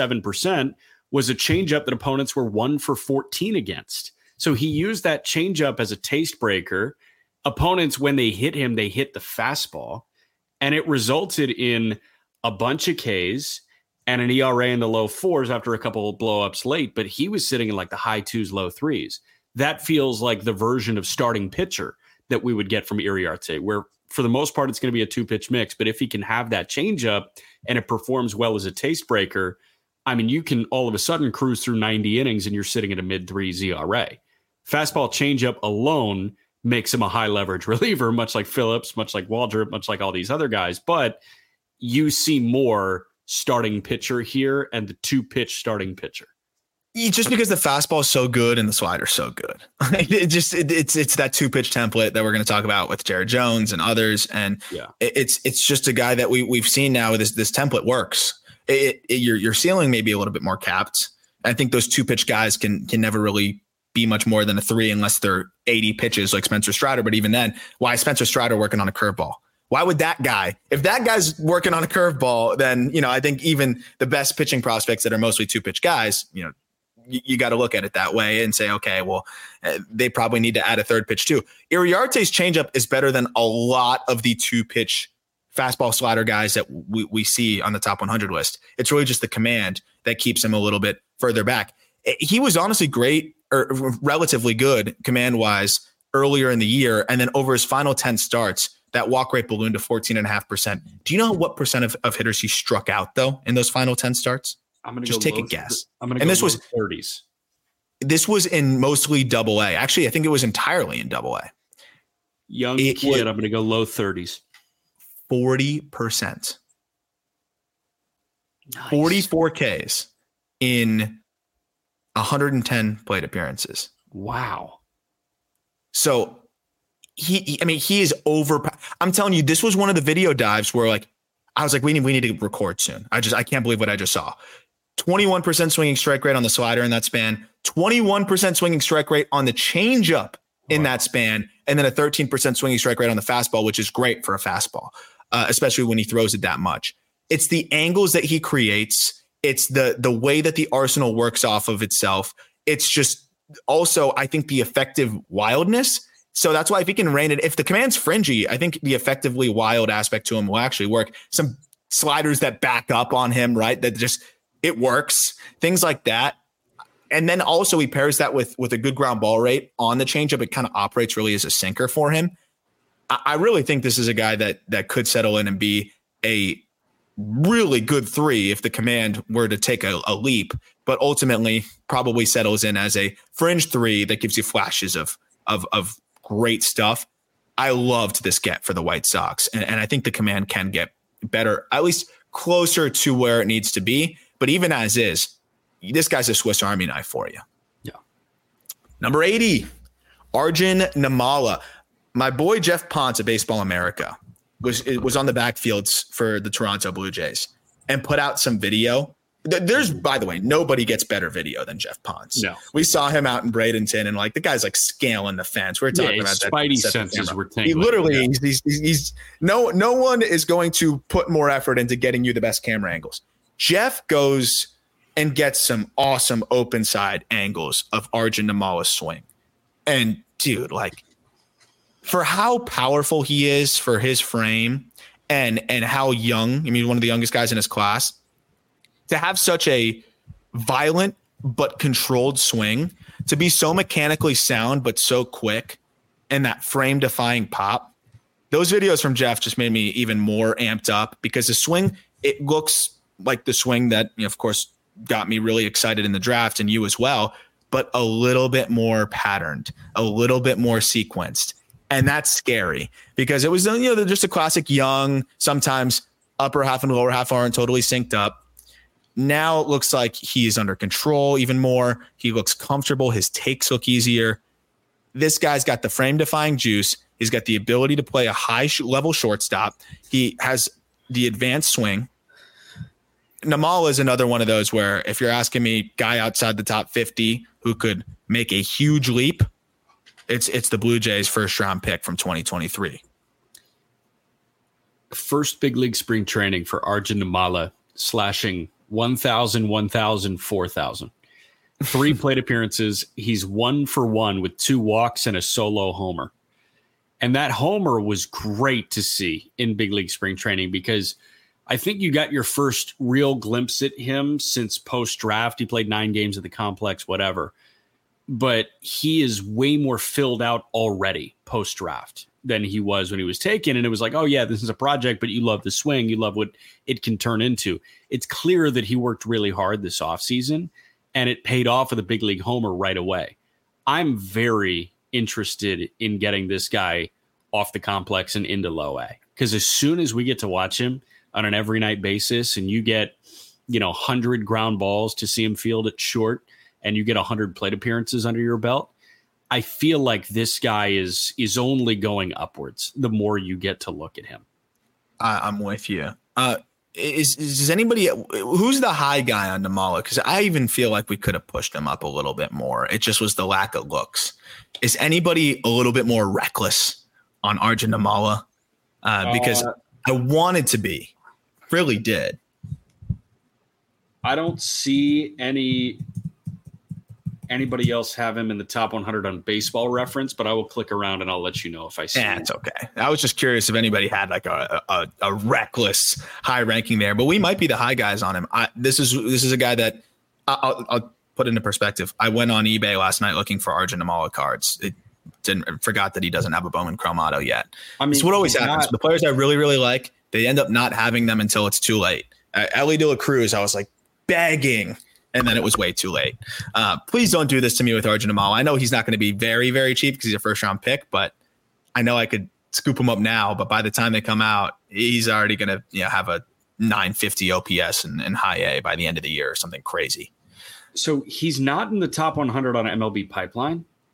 6-7% was a changeup that opponents were 1 for 14 against. So he used that changeup as a taste breaker. Opponents, when they hit him, they hit the fastball, and it resulted in a bunch of Ks and an ERA in the low 4s after a couple of blow-ups late, but he was sitting in like the high 2s, low 3s. That feels like the version of starting pitcher that we would get from Iriarte, where for the most part, it's going to be a 2-pitch mix, but if he can have that changeup and it performs well as a taste breaker, I mean, you can all of a sudden cruise through 90 innings and you're sitting at a mid-3s ERA. Fastball changeup alone makes him a high leverage reliever, much like Phillips, much like Waldrop, much like all these other guys. But you see more starting pitcher here and the 2-pitch starting pitcher. Just because the fastball is so good and the slider is so good. It's that 2-pitch template that we're going to talk about with Jared Jones and others. And it's just a guy that we've seen now. This template works. Your ceiling may be a little bit more capped. I think those 2-pitch guys can never really be much more than a 3 unless they're 80 pitches like Spencer Strider. But even then, why is Spencer Strider working on a curveball? Why would that guy, if that guy's working on a curveball, then, you know, I think even the best pitching prospects that are mostly 2-pitch guys, you know, you got to look at it that way and say, okay, well, they probably need to add a 3rd pitch too. Iriarte's changeup is better than a lot of the 2-pitch fastball slider guys that we see on the top 100 list. It's really just the command that keeps him a little bit further back. He was honestly great, or relatively good command wise earlier in the year. And then over his final 10 starts, that walk rate ballooned to 14.5%. Do you know what percent of hitters he struck out though in those final 10 starts? I'm going to just take a guess. I'm going to go this was 30s. This was in mostly AA. Actually, I think it was entirely in AA. Young kid, I'm going to go low 30s. 40%. Nice. 44 Ks in 110 plate appearances. Wow. So he is over. I'm telling you, this was one of the video dives where like, I was like, we need to record soon. I can't believe what I just saw. 21% swinging strike rate on the slider in that span, 21% swinging strike rate on the changeup in that span, and then a 13% swinging strike rate on the fastball, which is great for a fastball, especially when he throws it that much. It's the angles that he creates. It's the way that the arsenal works off of itself. It's just also, I think, the effective wildness. So that's why if he can rein it, if the command's fringy, I think the effectively wild aspect to him will actually work. Some sliders that back up on him, right? That just, it works. Things like that. And then also he pairs that with a good ground ball rate on the changeup. It kind of operates really as a sinker for him. I really think this is a guy that could settle in and be a really good 3 if the command were to take a leap, but ultimately probably settles in as a fringe 3 that gives you flashes of great stuff. I loved this get for the White Sox. And I think the command can get better, at least closer to where it needs to be. But even as is, this guy's a Swiss Army knife for you. Yeah. Number 80, Arjun Nimmala. My boy Jeff Ponce of Baseball America was on the backfields for the Toronto Blue Jays and put out some video. There's, by the way, nobody gets better video than Jeff Ponce. No. We saw him out in Bradenton and like the guy's like scaling the fence. We're talking about that. Spidey senses were tingling. He literally, he's no one is going to put more effort into getting you the best camera angles. Jeff goes and gets some awesome open side angles of Arjun Nimmala's swing. And dude, like for how powerful he is for his frame and how young, I mean, one of the youngest guys in his class, to have such a violent but controlled swing, to be so mechanically sound but so quick, and that frame-defying pop. Those videos from Jeff just made me even more amped up because the swing, it looks like the swing that, you know, of course, got me really excited in the draft and you as well, but a little bit more patterned, a little bit more sequenced. And that's scary because it was, you know, just a classic young, sometimes upper half and lower half aren't totally synced up. Now it looks like he is under control even more. He looks comfortable. His takes look easier. This guy's got the frame-defying juice. He's got the ability to play a high-level shortstop. He has the advanced swing. Nimmala is another one of those where if you're asking me, guy outside the top 50 who could make a huge leap, it's the Blue Jays' first-round pick from 2023. First big league spring training for Arjun Nimmala, slashing 1,000, 1,000, 4,000. 3 plate appearances. He's 1 for 1 with 2 walks and a solo homer. And that homer was great to see in big league spring training because I think you got your first real glimpse at him since post-draft. He played 9 games at the complex, whatever. But he is way more filled out already post-draft than he was when he was taken. And it was like, oh, yeah, this is a project, but you love the swing. You love what it can turn into. It's clear that he worked really hard this offseason, and it paid off with a big league homer right away. I'm very interested in getting this guy off the complex and into low A, because as soon as we get to watch him on an every night basis and you get, 100 ground balls to see him field at short and you get 100 plate appearances under your belt, I feel like this guy is only going upwards the more you get to look at him. I'm with you. Is anybody, who's the high guy on Nimmala? Because I even feel like we could have pushed him up a little bit more. It just was the lack of looks. Is anybody a little bit more reckless on Arjun Nimmala? Because I wanted to be, really did. I don't see anybody else have him in the top 100 on Baseball Reference, but I will click around and I'll let you know if I see it. It's okay. I was just curious if anybody had like a reckless high ranking there, but we might be the high guys on him. This is a guy that I'll put into perspective. I went on eBay last night looking for Arjun Nimmala cards. Forgot that he doesn't have a Bowman Chrome Auto yet. I mean, it's what always happens. The players I really, really like, they end up not having them until it's too late. Ellie De La Cruz, I was like begging, and then it was way too late. Please don't do this to me with Arjun Nimmala. I know he's not going to be very, very cheap because he's a first-round pick, but I know I could scoop him up now. But by the time they come out, he's already going to have a 950 OPS and high A by the end of the year or something crazy. So he's not in the top 100 on MLB Pipeline,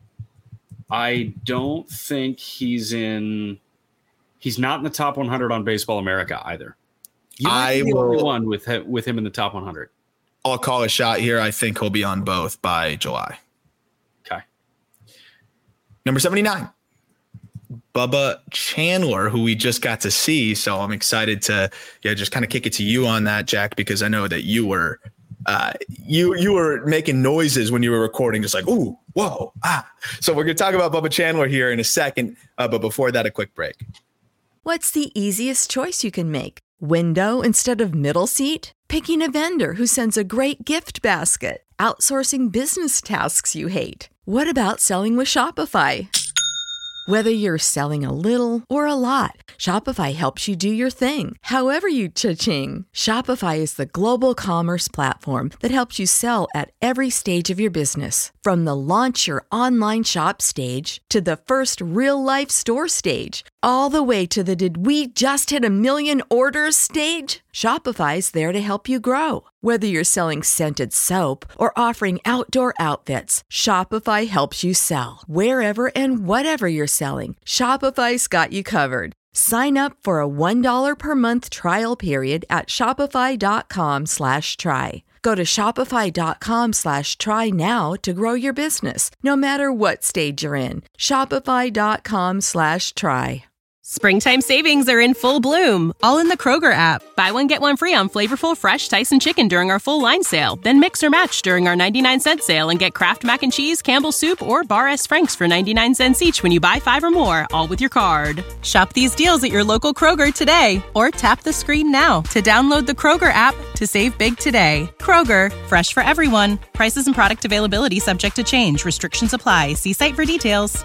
I don't think he's not in the top 100 on Baseball America either. You might be the only one with him in the top 100. I'll call a shot here. I think he'll be on both by July. Okay. Number 79, Bubba Chandler, who we just got to see. So I'm excited to just kind of kick it to you on that, Jack, because I know that you were you were making noises when you were recording, just like, ooh, whoa, ah. So we're going to talk about Bubba Chandler here in a second. But before that, a quick break. What's the easiest choice you can make? Window instead of middle seat? Picking a vendor who sends a great gift basket? Outsourcing business tasks you hate? What about selling with Shopify? Whether you're selling a little or a lot, Shopify helps you do your thing, however you cha-ching. Shopify is the global commerce platform that helps you sell at every stage of your business. From the launch your online shop stage to the first real-life store stage, all the way to the did we just hit 1 million orders stage. Shopify's there to help you grow. Whether you're selling scented soap or offering outdoor outfits, Shopify helps you sell. Wherever and whatever you're selling, Shopify's got you covered. Sign up for a $1 per month trial period at shopify.com/try. Go to shopify.com/try now to grow your business, no matter what stage you're in. Shopify.com/try. Springtime savings are in full bloom, all in the Kroger app. Buy one, get one free on flavorful, fresh Tyson chicken during our full line sale. Then mix or match during our 99-cent sale and get Kraft Mac and Cheese, Campbell's Soup, or Bar S. Frank's for 99 cents each when you buy 5 or more, all with your card. Shop these deals at your local Kroger today, or tap the screen now to download the Kroger app to save big today. Kroger, fresh for everyone. Prices and product availability subject to change. Restrictions apply. See site for details.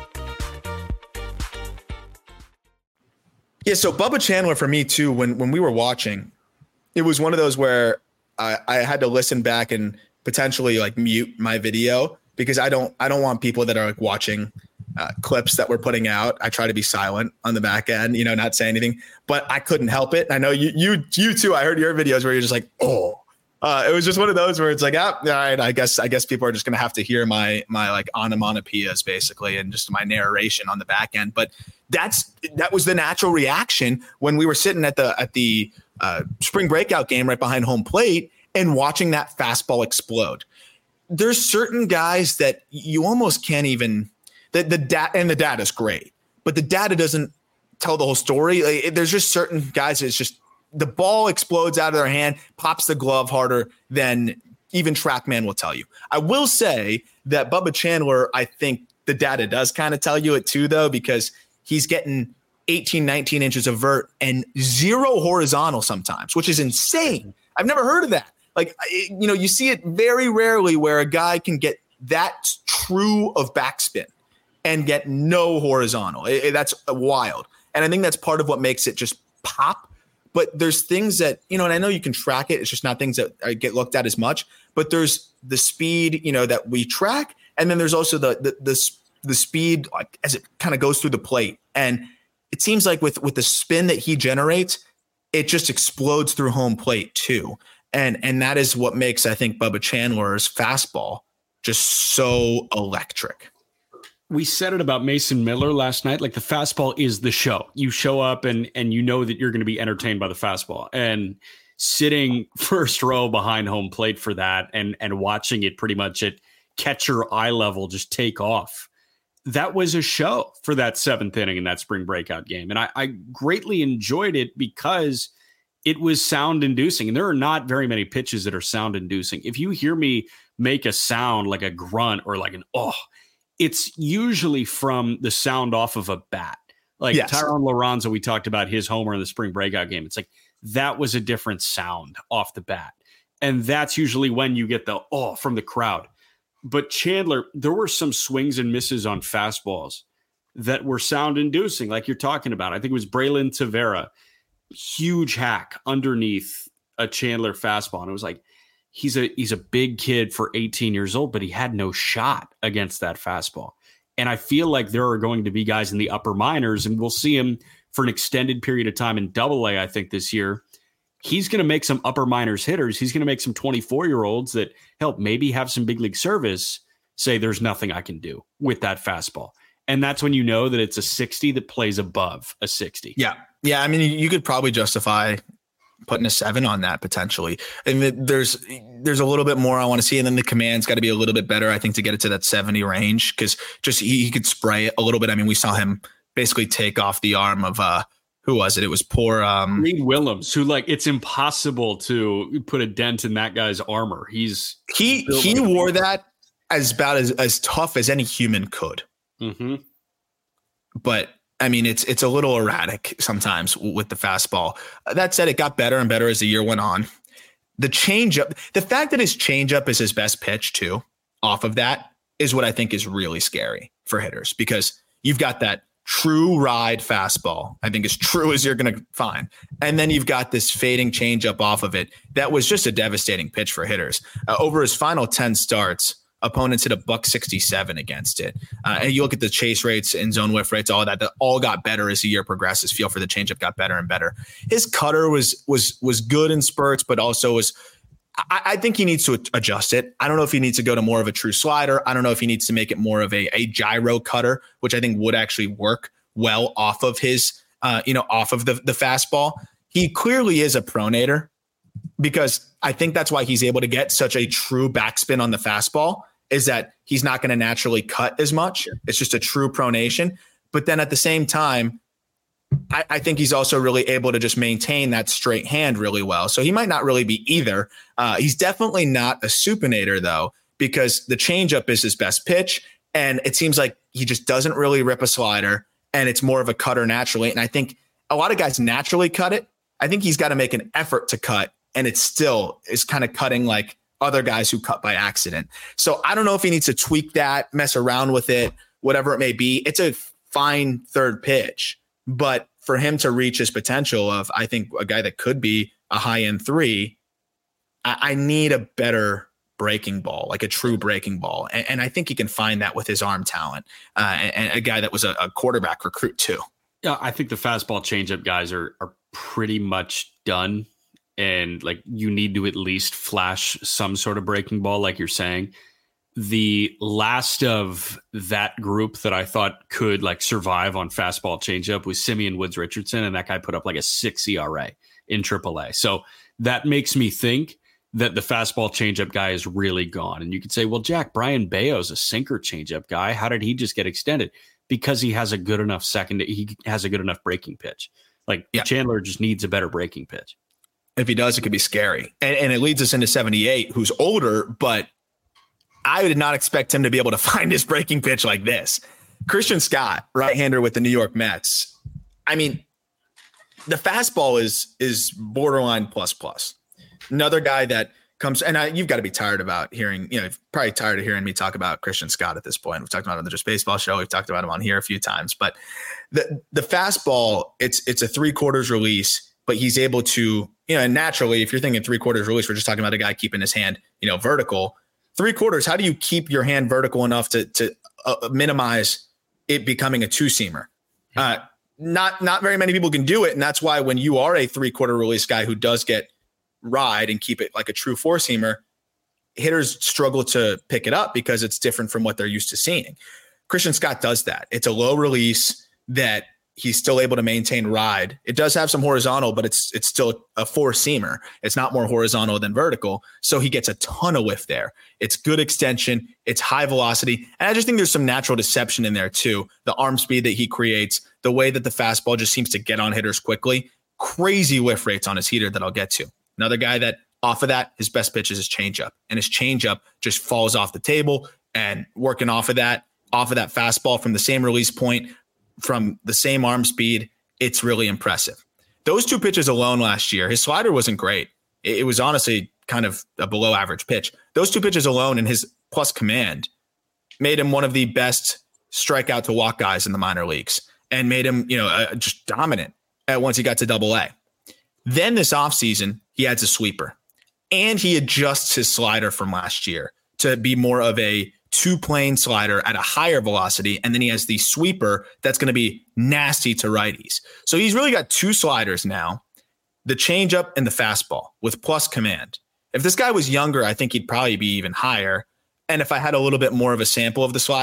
Yeah, so Bubba Chandler for me too, when we were watching, it was one of those where I had to listen back and potentially like mute my video because I don't want people that are like watching clips that we're putting out. I try to be silent on the back end, not say anything, but I couldn't help it. I know you too. I heard your videos where you're just like, oh. It was just one of those where it's like, all right, I guess people are just going to have to hear my like onomatopoeias basically and just my narration on the back end. But that was the natural reaction when we were sitting at the spring breakout game right behind home plate and watching that fastball explode. There's certain guys that you almost can't even the data is great, but the data doesn't tell the whole story. There's just certain guys that's just the ball explodes out of their hand, pops the glove harder than even TrackMan will tell you. I will say that Bubba Chandler, I think the data does kind of tell you it too, though, because he's getting 18, 19 inches of vert and 0 horizontal sometimes, which is insane. I've never heard of that. Like, you see it very rarely where a guy can get that true of backspin and get no horizontal. That's wild. And I think that's part of what makes it just pop. But there's things that, and I know you can track it. It's just not things that get looked at as much. But there's the speed, that we track. And then there's also the speed like as it kind of goes through the plate. And it seems like with the spin that he generates, it just explodes through home plate too. And that is what makes, I think, Bubba Chandler's fastball just so electric. We said it about Mason Miller last night. Like the fastball is the show. You show up and you know that you're going to be entertained by the fastball. And sitting first row behind home plate for that and watching it pretty much at catcher eye level just take off. That was a show for that 7th inning in that spring breakout game. And I greatly enjoyed it because it was sound inducing. And there are not very many pitches that are sound inducing. If you hear me make a sound like a grunt or like an it's usually from the sound off of a bat. Like yes. Tyrone Lorenzo, we talked about his homer in the spring breakout game. It's like that was a different sound off the bat. And that's usually when you get the from the crowd. But Chandler, there were some swings and misses on fastballs that were sound inducing, like you're talking about. I think it was Braylon Tavera, huge hack underneath a Chandler fastball. And it was like, he's a big kid for 18 years old, but he had no shot against that fastball. And I feel like there are going to be guys in the upper minors, and we'll see him for an extended period of time in Double-A, I think, this year. He's going to make some upper minors hitters. He's going to make some 24-year-olds that help maybe have some big league service say there's nothing I can do with that fastball. And that's when you know that it's a 60 that plays above a 60. Yeah. Yeah. I mean, you could probably justify putting a 7 on that potentially. And there's a little bit more I want to see. And then the command's got to be a little bit better, I think, to get it to that 70 range, because just he could spray it a little bit. I mean, we saw him basically take off the arm of who was it? It was poor Reed Willems, who, like, it's impossible to put a dent in that guy's armor. He wore that as about as tough as any human could. Mm-hmm. But I mean, it's a little erratic sometimes with the fastball. That said, it got better and better as the year went on. The changeup, the fact that his changeup is his best pitch too, off of that, is what I think is really scary for hitters, because you've got that true ride fastball, I think as true as you're going to find. And then you've got this fading changeup off of it. That was just a devastating pitch for hitters. Over his final 10 starts, opponents hit a $167 against it. And you look at the chase rates and zone whiff rates, all that all got better as the year progressed. His feel for the changeup got better and better. His cutter was good in spurts, but also I think he needs to adjust it. I don't know if he needs to go to more of a true slider. I don't know if he needs to make it more of a gyro cutter, which I think would actually work well off of his, off of the fastball. He clearly is a pronator, because I think that's why he's able to get such a true backspin on the fastball, is that he's not going to naturally cut as much. It's just a true pronation. But then at the same time, I think he's also really able to just maintain that straight hand really well. So he might not really be either. He's definitely not a supinator, though, because the changeup is his best pitch. And it seems like he just doesn't really rip a slider, and it's more of a cutter naturally. And I think a lot of guys naturally cut it. I think he's got to make an effort to cut, and it still is kind of cutting like other guys who cut by accident. So I don't know if he needs to tweak that, mess around with it, whatever it may be. It's a fine third pitch, but for him to reach his potential of, I think, a guy that could be a high-end 3, I need a better breaking ball, like a true breaking ball. And I think he can find that with his arm talent, and a guy that was a quarterback recruit too. Yeah, I think the fastball changeup guys are pretty much done. And like, you need to at least flash some sort of breaking ball, like you're saying. The last of that group that I thought could like survive on fastball changeup was Simeon Woods Richardson, and that guy put up like a 6 ERA in AAA. So that makes me think that the fastball changeup guy is really gone. And you could say, well, Jack, Brian Bayo's a sinker changeup guy. How did he just get extended? Because he has a good enough he has a good enough breaking pitch. Like, yeah. Chandler just needs a better breaking pitch. If he does, it could be scary. And it leads us into 78, who's older, but I did not expect him to be able to find his breaking pitch like this. Christian Scott, right-hander with the New York Mets. I mean, the fastball is borderline plus. Another guy that comes, and you've got to be tired about hearing, probably tired of hearing me talk about Christian Scott at this point. We've talked about it on the Just Baseball show. We've talked about him on here a few times, but the fastball, it's a 3/4 release, but he's able to, and naturally, if you're thinking 3/4 release, we're just talking about a guy keeping his hand, vertical. 3/4, how do you keep your hand vertical enough to minimize it becoming a 2-seamer? Not very many people can do it. And that's why when you are a 3/4 release guy who does get ride and keep it like a true 4-seamer, hitters struggle to pick it up because it's different from what they're used to seeing. Christian Scott does that. It's a low release that he's still able to maintain ride. It does have some horizontal, but it's still a 4-seamer. It's not more horizontal than vertical. So he gets a ton of whiff there. It's good extension. It's high velocity. And I just think there's some natural deception in there too. The arm speed that he creates, the way that the fastball just seems to get on hitters quickly, crazy whiff rates on his heater that I'll get to. Another guy that off of that, his best pitch is his changeup, and his changeup just falls off the table. And working off of that fastball from the same release point, from the same arm speed, it's really impressive. Those 2 pitches alone last year, his slider wasn't great. It was honestly kind of a below average pitch. Those 2 pitches alone and his plus command made him one of the best strikeout to walk guys in the minor leagues, and made him, just dominant once he got to AA. Then this offseason, he adds a sweeper, and he adjusts his slider from last year to be more of a 2-plane slider at a higher velocity. And then he has the sweeper that's going to be nasty to righties. So he's really got 2 sliders now, the changeup and the fastball with plus command. If this guy was younger, I think he'd probably be even higher. And if I had a little bit more of a sample of the sliders,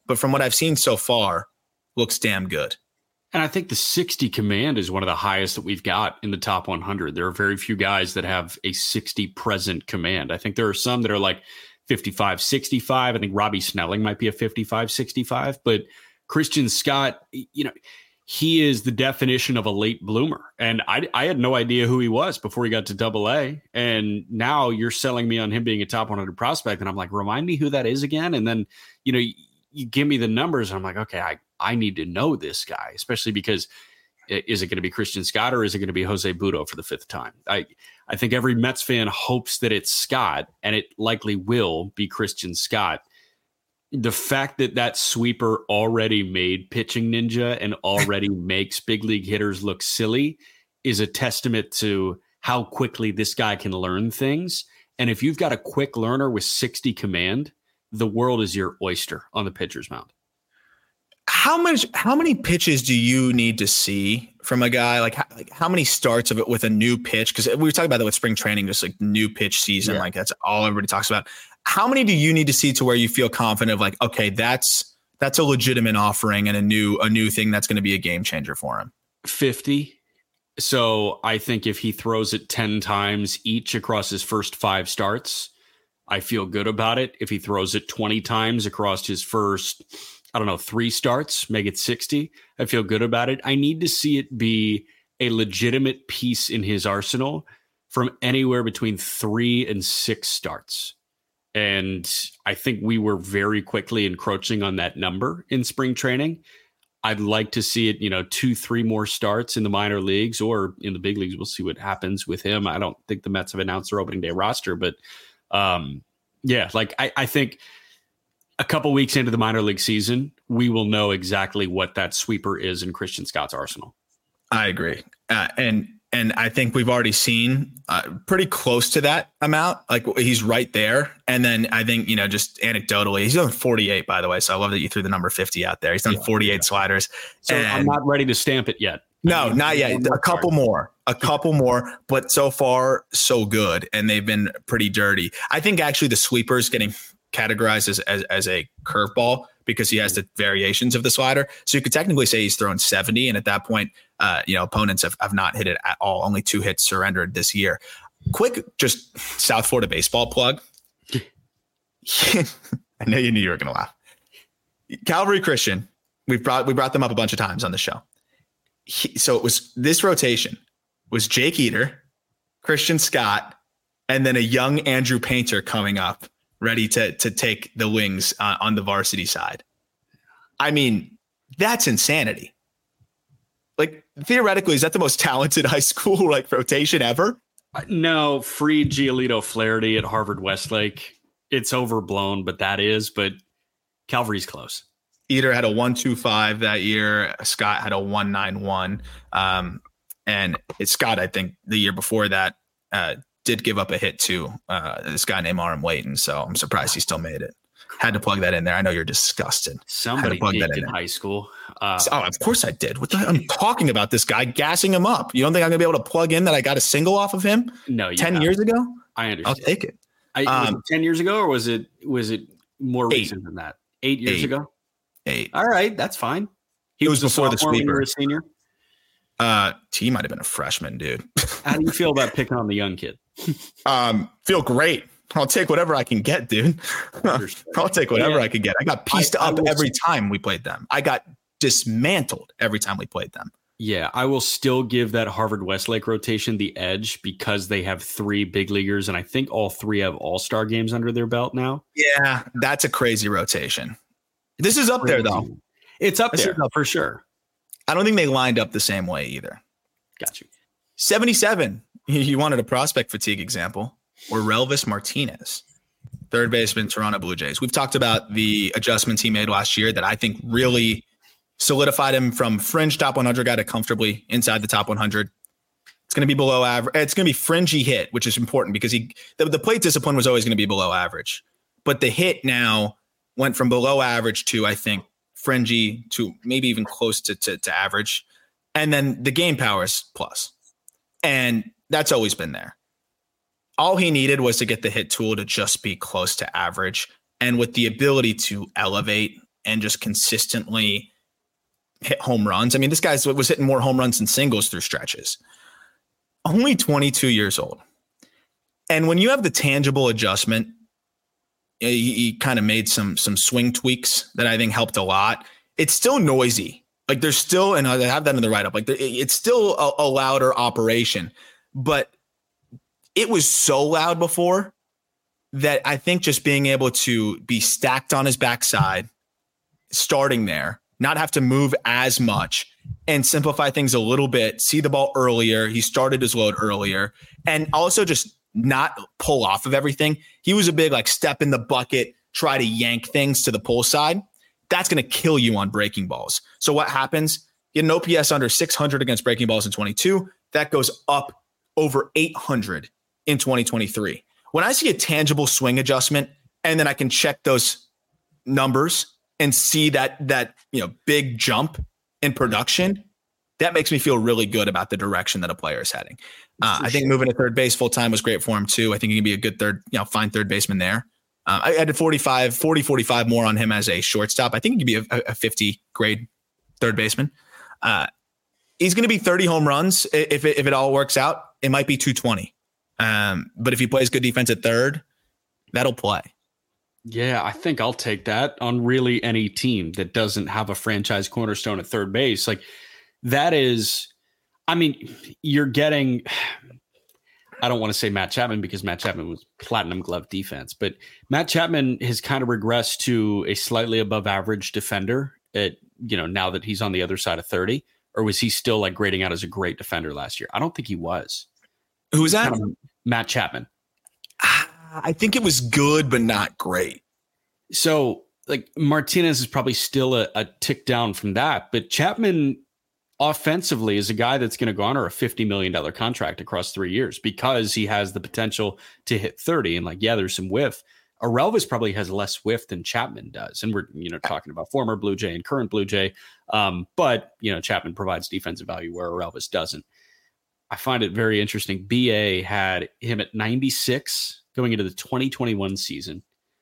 but from what I've seen so far, looks damn good. And I think the 60 command is one of the highest that we've got in the top 100. There are very few guys that have a 60 present command. I think there are some that are like 55, 65. I think Robbie Snelling might be a 55, 65. But Christian Scott, he is the definition of a late bloomer. And I had no idea who he was before he got to AA. And now you're selling me on him being a top 100 prospect. And I'm like, remind me who that is again. And then, you give me the numbers. And I'm like, okay, I need to know this guy, especially because is it going to be Christian Scott or is it going to be Jose Butto for the fifth time? I think every Mets fan hopes that it's Scott, and it likely will be Christian Scott. The fact that sweeper already made Pitching Ninja and already makes big league hitters look silly is a testament to how quickly this guy can learn things. And if you've got a quick learner with 60 command, the world is your oyster on the pitcher's mound. How many pitches do you need to see from a guy? Like how many starts of it with a new pitch? Because we were talking about that with spring training, just like new pitch season. Yeah. Like that's all everybody talks about. How many do you need to see to where you feel confident of like, okay, that's a legitimate offering and a new thing that's going to be a game changer for him? 50. So I think if he throws it 10 times each across his first 5 starts, I feel good about it. If he throws it 20 times across his first 3 starts, make it 60. I feel good about it. I need to see it be a legitimate piece in his arsenal from anywhere between 3 and 6 starts. And I think we were very quickly encroaching on that number in spring training. I'd like to see it, 2-3 more starts in the minor leagues or in the big leagues. We'll see what happens with him. I don't think the Mets have announced their opening day roster, but I think a couple weeks into the minor league season, we will know exactly what that sweeper is in Christian Scott's arsenal. I agree. And I think we've already seen pretty close to that amount. Like he's right there. And then I think, just anecdotally, he's done 48, by the way. So I love that you threw the number 50 out there. He's done 48 sliders. So I'm not ready to stamp it yet. No, not yet. A couple more, but so far so good. And they've been pretty dirty. I think actually the sweeper is getting categorized as a curveball because he has the variations of the slider. So you could technically say he's thrown 70. And at that point, opponents have not hit it at all. Only 2 hits surrendered this year. Quick, just South Florida baseball plug. I know you knew you were going to laugh. Calvary Christian. We brought them up a bunch of times on the show. So it was this rotation was Jake Eder, Christian Scott, and then a young Andrew Painter coming up, ready to take the wings on the varsity side. I mean, that's insanity. Like theoretically, is that the most talented high school rotation ever? No, free Giolito Flaherty at Harvard Westlake. It's overblown, but Calvary's close. Eder had a 1.25 that year. Scott had a 1.91. And Scott, I think the year before that, did give up a hit to this guy named Aram Layton. So I'm surprised he still made it. Had to plug that in there. I know you're disgusted. Somebody did in high school. Of course I did. I'm talking about this guy gassing him up. You don't think I'm going to be able to plug in that I got a single off of him? No, 10 years ago? I understand. I'll take it. Was it 10 years ago or was it more recent than that? 8 years ago? 8. All right. That's fine. He was before the sweeper. You were a senior? He might have been a freshman, dude. How do you feel about picking on the young kid? Feel great. I'll take whatever I can get, dude. I'll take whatever I can get. I got pieced up every time we played them. I got dismantled every time we played them. Yeah, I will still give that Harvard Westlake rotation the edge because they have 3 big leaguers, and I think all 3 have all-star games under their belt now. Yeah, that's a crazy rotation. This is up there, though. It's up there for sure. I don't think they lined up the same way either. Got you. 77. You wanted a prospect fatigue example. Or Relvis Martinez, third baseman, Toronto Blue Jays. We've talked about the adjustments he made last year that I think really solidified him from fringe top 100 guy to comfortably inside the top 100. It's going to be below average. It's going to be fringy hit, which is important because the plate discipline was always going to be below average. But the hit now went from below average to, I think, fringy to maybe even close to average. And then the game power is plus. And that's always been there. All he needed was to get the hit tool to just be close to average. And with the ability to elevate and just consistently hit home runs. I mean, this guy was hitting more home runs than singles through stretches. Only 22 years old. And when you have the tangible adjustment, he kind of made some swing tweaks that I think helped a lot. It's still noisy. Like there's still, and I have that in the write-up, like it's still a louder operation, but it was so loud before that I think just being able to be stacked on his backside, starting there, not have to move as much and simplify things a little bit, see the ball earlier. He started his load earlier and also just not pull off of everything. He was a big like step in the bucket, try to yank things to the pull side. That's going to kill you on breaking balls. So what happens? Get an OPS under 600 against breaking balls in 22. That goes up over 800 in 2023. When I see a tangible swing adjustment and then I can check those numbers and see that big jump in production, that makes me feel really good about the direction that a player is heading. I think moving to third base full time was great for him too. I think he can be a good fine third baseman there. I added 45 more on him as a shortstop. I think he could be a 50 grade third baseman. He's going to be 30 home runs. If it all works out, it might be 220. But if he plays good defense at third, that'll play. Yeah, I think I'll take that on really any team that doesn't have a franchise cornerstone at third base. Like that is, I mean, you're getting, I don't want to say Matt Chapman because Matt Chapman was platinum glove defense, but Matt Chapman has kind of regressed to a slightly above average defender at, now that he's on the other side of 30, or was he still like grading out as a great defender last year? I don't think he was. Who was that? Matt Chapman. I think it was good, but not great. So like Martinez is probably still a tick down from that, but Chapman offensively is a guy that's going to garner a $50 million contract across 3 years because he has the potential to hit 30. And there's some whiff. Orelvis probably has less whiff than Chapman does. And we're, talking about former Blue Jay and current Blue Jay. But Chapman provides defensive value where Orelvis doesn't. I find it very interesting. BA had him at 96 going into the 2021 season,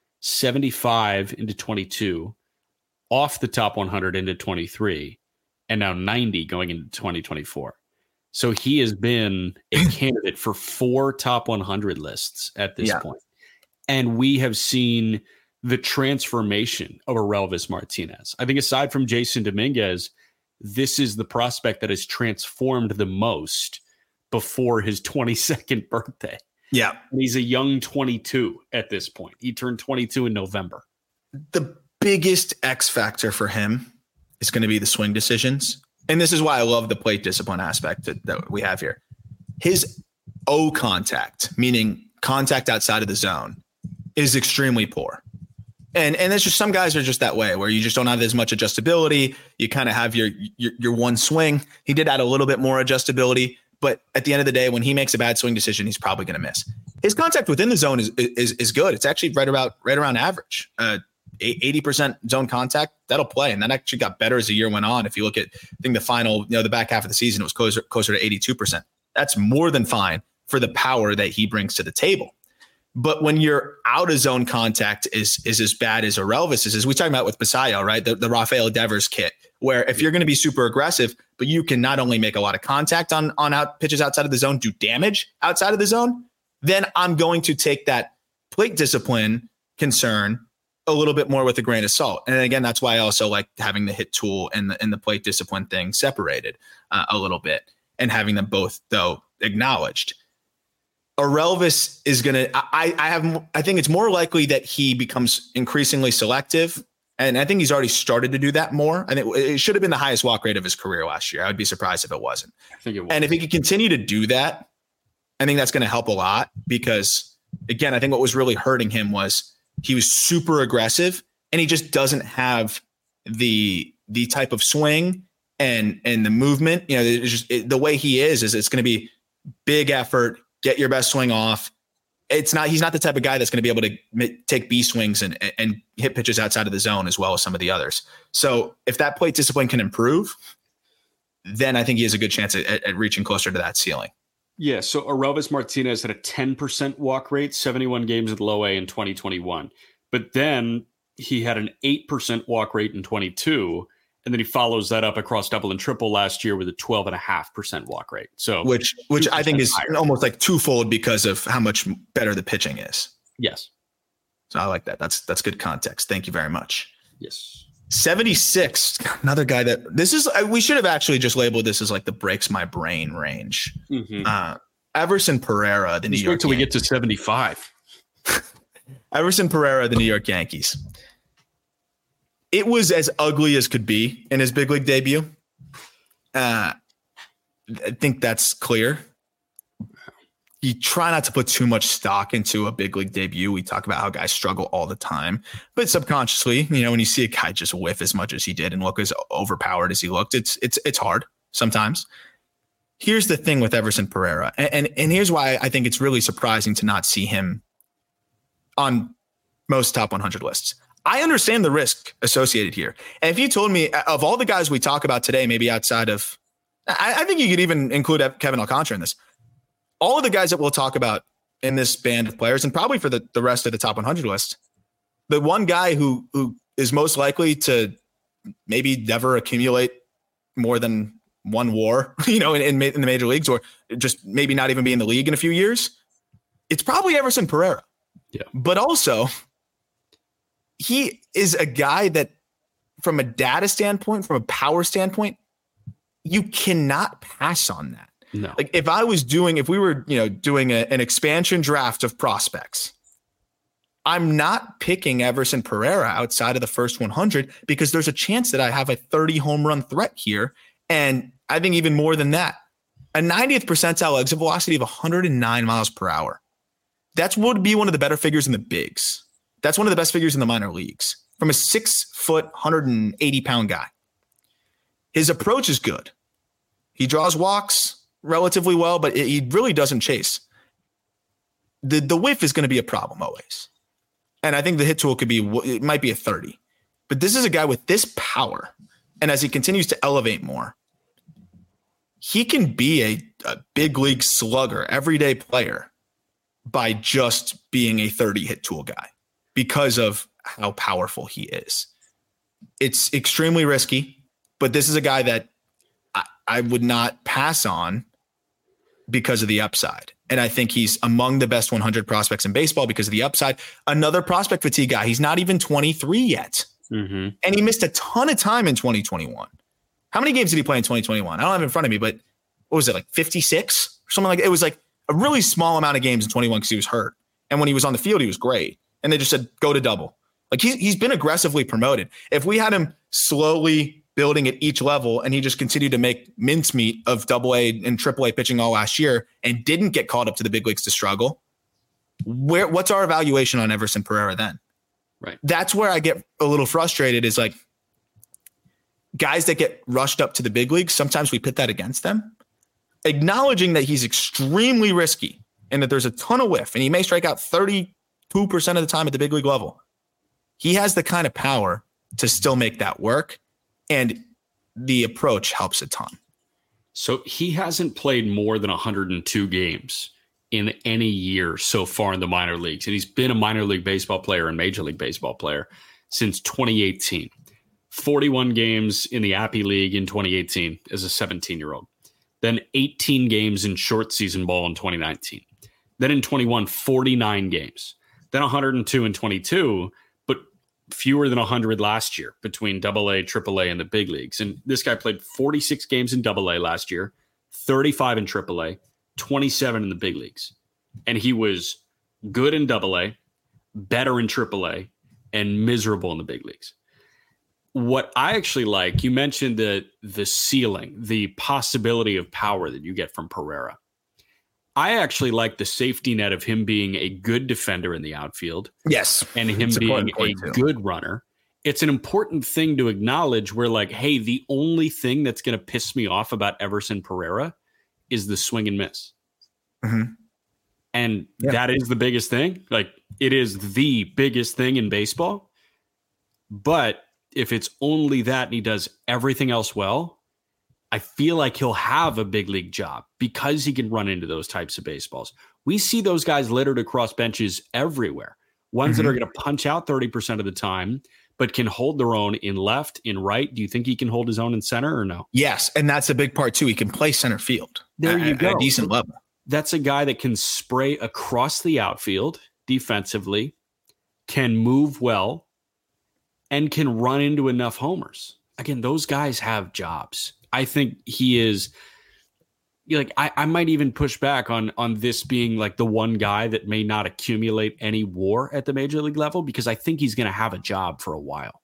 75 into 22, off the top 100 into 23, and now 90 going into 2024. So he has been a candidate for 4 top 100 lists at this point. And we have seen the transformation of Orelvis Martinez. I think aside from Jason Dominguez, this is the prospect that has transformed the most before his 22nd birthday. Yeah. And he's a young 22 at this point. He turned 22 in November. The biggest X factor for him is going to be the swing decisions. And this is why I love the plate discipline aspect that we have here. His O contact, meaning contact outside of the zone, is extremely poor. And it's just, some guys are just that way where you just don't have as much adjustability. You kind of have your one swing. He did add a little bit more adjustability, but at the end of the day, when he makes a bad swing decision, he's probably going to miss. His contact within the zone is good. It's actually right around average. 80% zone contact, that'll play. And that actually got better as the year went on. If you look at, I think the final, the back half of the season, it was closer to 82%. That's more than fine for the power that he brings to the table. But when your out of zone contact is as bad as Orelvis is, as we talking about with Basayo, right? The Rafael Devers kit, where if you're going to be super aggressive, but you can not only make a lot of contact on out pitches outside of the zone, do damage outside of the zone, then I'm going to take that plate discipline concern a little bit more with a grain of salt. And again, that's why I also like having the hit tool and the plate discipline thing separated a little bit and having them both, though, acknowledged. Orelvis is going to, I think it's more likely that he becomes increasingly selective. And I think he's already started to do that more. And it should have been the highest walk rate of his career last year. I would be surprised if it wasn't. I think it was. And if he could continue to do that, I think that's going to help a lot because, again, I think what was really hurting him was he was super aggressive and he just doesn't have the type of swing and the movement. It's just the way he is it's going to be big effort, get your best swing off. He's not the type of guy that's going to be able to take B swings and hit pitches outside of the zone as well as some of the others. So if that plate discipline can improve, then I think he has a good chance at reaching closer to that ceiling. Yeah. So Orelvis Martinez had a 10% walk rate, 71 games at low A in 2021. But then he had an 8% walk rate in 22. And then he follows that up across double and triple last year with a 12.5% walk rate. So which I think is higher. Almost like twofold because of how much better the pitching is. Yes. So I like that. That's good context. Thank you very much. Yes. 76, another guy that we should have actually just labeled this as like the breaks my brain range. Mm-hmm. Everson Pereira, the New York Yankees. Wait till we get to 75. Everson Pereira, the New York Yankees. It was as ugly as could be in his big league debut. I think that's clear. You try not to put too much stock into a big league debut. We talk about how guys struggle all the time, but subconsciously, when you see a guy just whiff as much as he did and look as overpowered as he looked, it's hard sometimes. Here's the thing with Everson Pereira, and here's why I think it's really surprising to not see him on most top 100 lists. I understand the risk associated here. And if you told me of all the guys we talk about today, maybe outside of, I think you could even include Kevin Alcantara in this. All of the guys that we'll talk about in this band of players, and probably for the rest of the top 100 list, the one guy who is most likely to maybe never accumulate more than one WAR, in the major leagues, or just maybe not even be in the league in a few years, it's probably Everson Pereira. Yeah. But also, he is a guy that, from a data standpoint, from a power standpoint, you cannot pass on that. No. Like if we were doing an expansion draft of prospects, I'm not picking Everson Pereira outside of the first 100 because there's a chance that I have a 30 home run threat here. And I think even more than that, a 90th percentile exit velocity of 109 miles per hour. That would be one of the better figures in the bigs. That's one of the best figures in the minor leagues from a 6 foot, 180 pound guy. His approach is good. He draws walks relatively well, but he really doesn't chase. The whiff is going to be a problem always. And I think the hit tool it might be a 30, but this is a guy with this power. And as he continues to elevate more, he can be a big league slugger, everyday player by just being a 30 hit tool guy because of how powerful he is. It's extremely risky, but this is a guy that I would not pass on because of the upside. And I think he's among the best 100 prospects in baseball because of the upside. Another prospect fatigue guy. He's not even 23 yet. Mm-hmm. And he missed a ton of time in 2021. How many games did he play in 2021? I don't have it in front of me, but what was it, like 56 or something like that? It was like a really small amount of games in 21 because he was hurt. And when he was on the field, he was great. And they just said, go to double. Like he's been aggressively promoted. If we had him slowly building at each level and he just continued to make mincemeat of AA and AAA pitching all last year and didn't get called up to the big leagues to struggle, what's our evaluation on Everson Pereira then? Right. That's where I get a little frustrated is like guys that get rushed up to the big leagues. Sometimes we put that against them, acknowledging that he's extremely risky and that there's a ton of whiff and he may strike out 32% of the time at the big league level. He has the kind of power to still make that work. And the approach helps a ton. So he hasn't played more than 102 games in any year so far in the minor leagues. And he's been a minor league baseball player and major league baseball player since 2018. 41 games in the Appy League in 2018 as a 17-year-old. Then 18 games in short season ball in 2019. Then in 21, 49 games. Then 102 in 22, but fewer than 100 last year between AA, AAA, and the big leagues. And this guy played 46 games in AA last year, 35 in AAA, 27 in the big leagues. And he was good in AA, better in AAA, and miserable in the big leagues. What I actually like, you mentioned the ceiling, the possibility of power that you get from Pereira. I actually like the safety net of him being a good defender in the outfield. Yes. And him being a good runner. It's an important thing to acknowledge where like, hey, the only thing that's going to piss me off about Everson Pereira is the swing and miss. Mm-hmm. And that is the biggest thing. Like it is the biggest thing in baseball. But if it's only that and he does everything else well, I feel like he'll have a big league job because he can run into those types of baseballs. We see those guys littered across benches everywhere. ones that are going to punch out 30% of the time, but can hold their own in left, in right. Do you think he can hold his own in center or no? Yes, and that's a big part too. He can play center field there you go. At a decent level. That's a guy that can spray across the outfield defensively, can move well, and can run into enough homers. Again, those guys have jobs. I think he is like, I might even push back on this being like the one guy that may not accumulate any WAR at the major league level, because I think he's going to have a job for a while.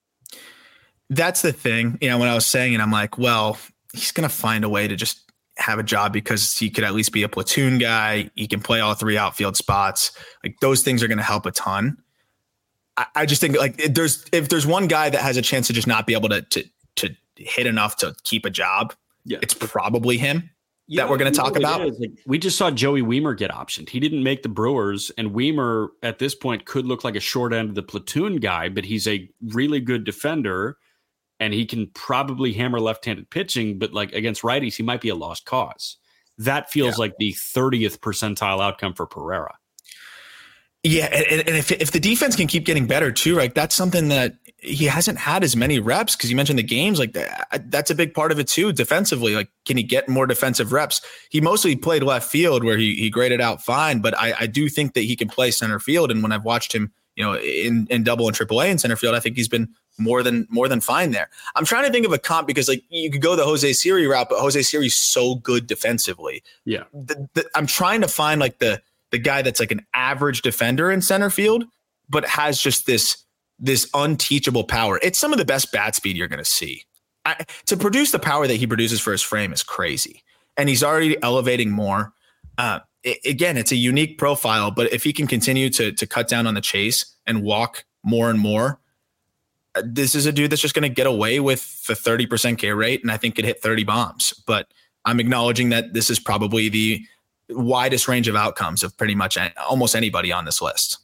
That's the thing. You know, when I was saying it, I'm like, well, he's going to find a way to just have a job because he could at least be a platoon guy. He can play all 3 outfield spots. Like, those things are going to help a ton. I just think like if there's one guy that has a chance to just not be able to hit enough to keep a job, it's probably him that we're going to talk about. Like, we just saw Joey Wiemer get optioned. He didn't make the Brewers, and Wiemer at this point could look like a short end of the platoon guy, but he's a really good defender and he can probably hammer left-handed pitching, but like against righties, he might be a lost cause. That feels like the 30th percentile outcome for Pereira. Yeah, and if the defense can keep getting better too, right? That's something that he hasn't had as many reps, because you mentioned the games, like that's a big part of it too. Defensively, like, can he get more defensive reps? He mostly played left field where he graded out fine, but I do think that he can play center field. And when I've watched him, you know, in double and triple A in center field, I think he's been more than fine there. I'm trying to think of a comp, because like you could go the Jose Siri route, but Jose Siri's so good defensively. Yeah, I'm trying to find like the guy that's like an average defender in center field, but has just this unteachable power. It's some of the best bat speed you're going to see. To produce the power that he produces for his frame is crazy. And he's already elevating more. Again, it's a unique profile, but if he can continue to cut down on the chase and walk more and more, this is a dude that's just going to get away with the 30% K rate. And I think could hit 30 bombs, but I'm acknowledging that this is probably the widest range of outcomes of pretty much almost anybody on this list.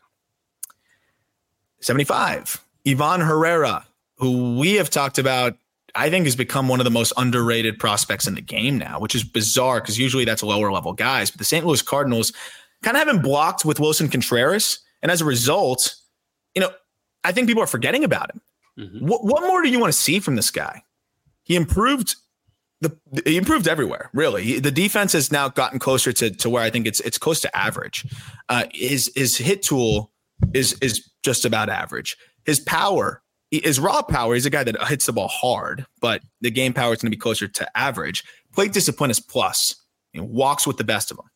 75, Ivan Herrera, who we have talked about, I think has become one of the most underrated prospects in the game now, which is bizarre because usually that's lower level guys. But the St. Louis Cardinals kind of have him blocked with Wilson Contreras. And as a result, you know, I think people are forgetting about him. Mm-hmm. What more do you want to see from this guy? He improved everywhere, really. The defense has now gotten closer to where I think it's close to average. His hit tool is just about average. His power, his raw power, he's a guy that hits the ball hard, but the game power is going to be closer to average. Plate discipline is plus. He walks with the best of them.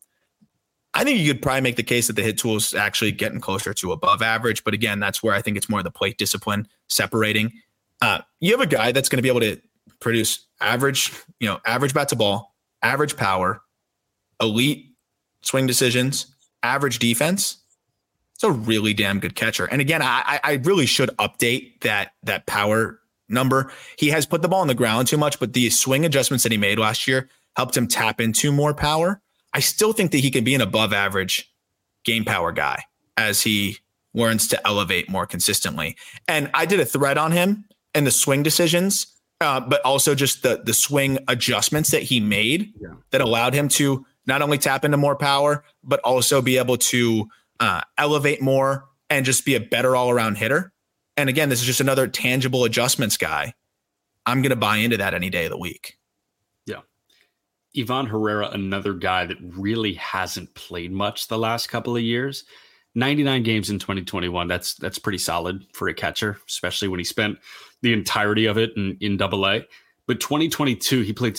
I think you could probably make the case that the hit tool is actually getting closer to above average, but again, that's where I think it's more the plate discipline separating. You have a guy that's going to be able to produce average bat to ball, average power, elite swing decisions, average defense. It's a really damn good catcher. And again, I really should update that power number. He has put the ball on the ground too much, but the swing adjustments that he made last year helped him tap into more power. I still think that he can be an above average game power guy as he learns to elevate more consistently. And I did a thread on him and the swing decisions, but also just the swing adjustments that he made that allowed him to not only tap into more power, but also be able to elevate more and just be a better all-around hitter. And again, this is just another tangible adjustments guy. I'm going to buy into that any day of the week. Yeah. Ivan Herrera, another guy that really hasn't played much the last couple of years. 99 games in 2021. That's pretty solid for a catcher, especially when he spent the entirety of it in AA. But 2022, he played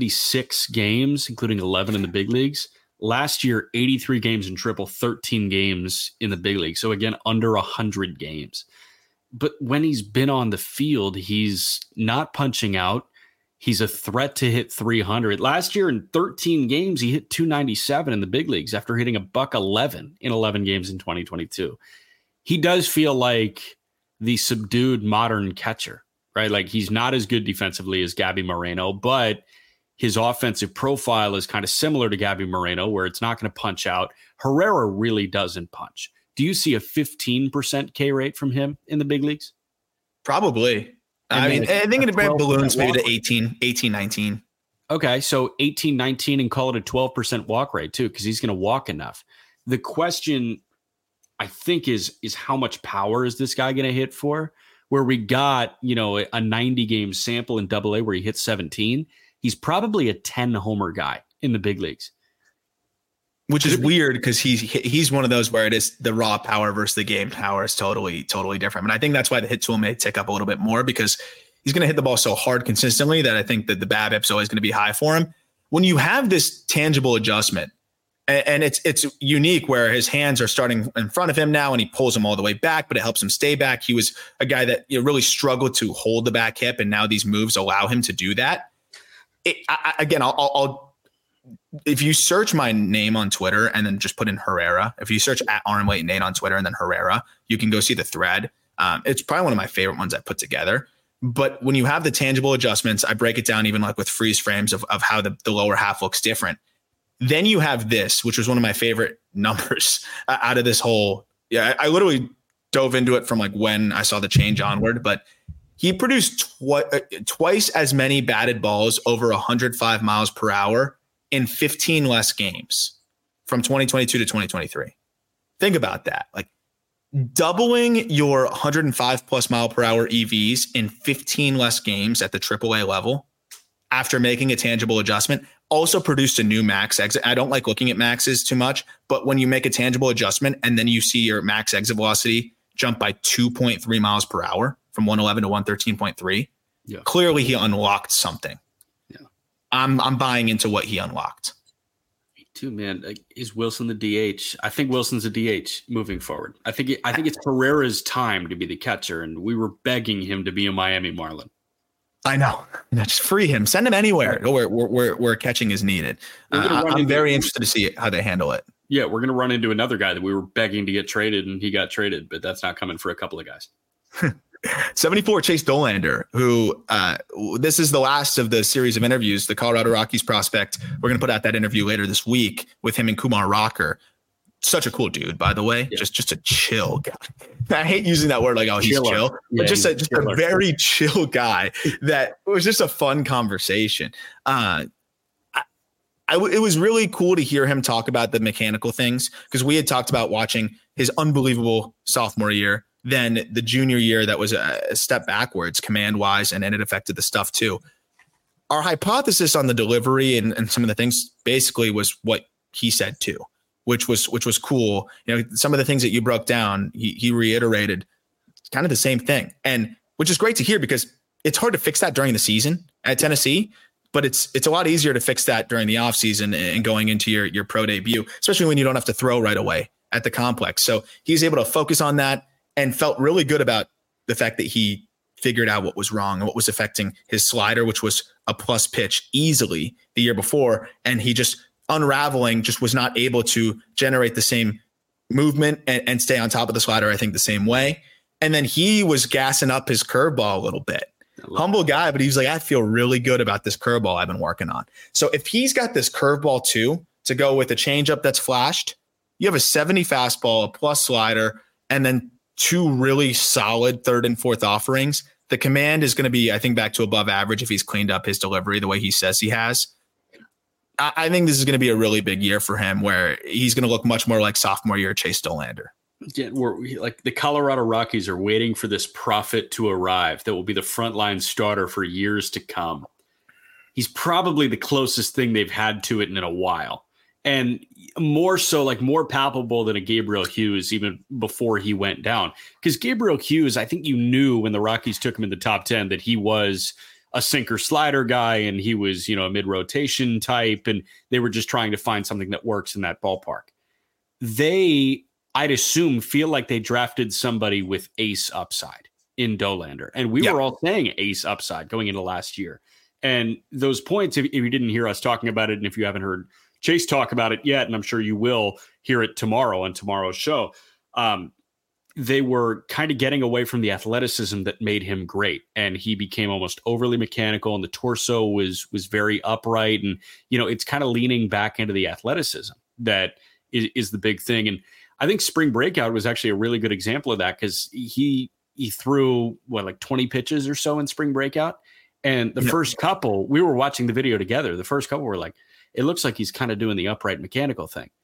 76 games, including 11 in the big leagues. Last year, 83 games in triple, 13 games in the big league. So again, under 100 games. But when he's been on the field, he's not punching out. He's a threat to hit 300. Last year in 13 games, he hit 297 in the big leagues after hitting $111 in 11 games in 2022. He does feel like the subdued modern catcher, right? Like he's not as good defensively as Gabby Moreno, but his offensive profile is kind of similar to Gabby Moreno, where it's not going to punch out. Herrera really doesn't punch. Do you see a 15% K rate from him in the big leagues? Probably. I think it balloons maybe to 18, 19. Okay, so 18, 19 and call it a 12% walk rate too, because he's going to walk enough. The question I think is how much power is this guy going to hit for? Where we got, a 90 game sample in AA where he hit 17. He's probably a 10 homer guy in the big leagues. Which is weird because he's one of those where it is the raw power versus the game power is totally different. And I think that's why the hit tool may tick up a little bit more, because he's going to hit the ball so hard consistently that I think that the BABIP's always going to be high for him. When you have this tangible adjustment, and it's unique where his hands are starting in front of him now and he pulls them all the way back, but it helps him stay back. He was a guy that really struggled to hold the back hip, and now these moves allow him to do that. I'll if you search my name on Twitter and then just put in Herrera, if you search at @ArmWaitNate on Twitter and then Herrera, you can go see the thread. It's probably one of my favorite ones I put together. But when you have the tangible adjustments, I break it down even like with freeze frames of how the lower half looks different. Then you have this, which was one of my favorite numbers out of this whole. Yeah, I literally dove into it from like when I saw the change onward, but he produced twice as many batted balls over 105 miles per hour in 15 less games from 2022 to 2023. Think about that. Like doubling your 105 plus mile per hour EVs in 15 less games at the AAA level after making a tangible adjustment also produced a new max exit. I don't like looking at maxes too much, but when you make a tangible adjustment and then you see your max exit velocity jump by 2.3 miles per hour from 111 to 113.3, clearly he unlocked something. I'm buying into what he unlocked. Me too, man. Is Wilson the DH? I think Wilson's a DH moving forward. I think it's Herrera's time to be the catcher, and we were begging him to be a Miami Marlin. I know. Just free him. Send him anywhere where catching is needed. I'm very interested to see how they handle it. Yeah, we're going to run into another guy that we were begging to get traded, and he got traded, but that's not coming for a couple of guys. 74 Chase Dollander, who this is the last of the series of interviews, the Colorado Rockies prospect. We're going to put out that interview later this week with him and Kumar Rocker. Such a cool dude, by the way. Yeah. Just a chill guy. I hate using that word like, oh, he's chill, but just a very chill guy that was just a fun conversation. It was really cool to hear him talk about the mechanical things, because we had talked about watching his unbelievable sophomore year, then the junior year that was a step backwards command wise, and it affected the stuff too. Our hypothesis on the delivery and some of the things basically was what he said too, which was cool. Some of the things that you broke down, he reiterated kind of the same thing, and which is great to hear, because it's hard to fix that during the season at Tennessee, but it's a lot easier to fix that during the offseason and going into your pro debut, especially when you don't have to throw right away at the complex. So he's able to focus on that and felt really good about the fact that he figured out what was wrong and what was affecting his slider, which was a plus pitch easily the year before. And he just unraveling just was not able to generate the same movement and stay on top of the slider, I think, the same way. And then he was gassing up his curveball a little bit. Humble guy, but he was like, I feel really good about this curveball I've been working on. So if he's got this curveball too, to go with a changeup that's flashed, you have a 70 fastball, a plus slider, and then two really solid third and fourth offerings. The command is going to be, I think, back to above average if he's cleaned up his delivery the way he says he has. I think this is going to be a really big year for him, where he's going to look much more like sophomore year Chase Dollander. Yeah, we're like the Colorado Rockies are waiting for this prophet to arrive that will be the frontline starter for years to come. He's probably the closest thing they've had to it in a while. And more so, like more palpable than a Gabriel Hughes even before he went down. Because Gabriel Hughes, I think you knew when the Rockies took him in the top 10 that he was a sinker slider guy and he was, a mid-rotation type, and they were just trying to find something that works in that ballpark. They, I'd assume, feel like they drafted somebody with ace upside in Dollander. And we were all saying ace upside going into last year. And those points, if you didn't hear us talking about it, and if you haven't heard Chase talk about it yet, and I'm sure you will hear it tomorrow on tomorrow's show, they were kind of getting away from the athleticism that made him great. And he became almost overly mechanical, and the torso was very upright. And, it's kind of leaning back into the athleticism that is the big thing. And I think spring breakout was actually a really good example of that, because he threw, 20 pitches or so in spring breakout. And the first couple, we were watching the video together. The first couple were like, it looks like he's kind of doing the upright mechanical thing.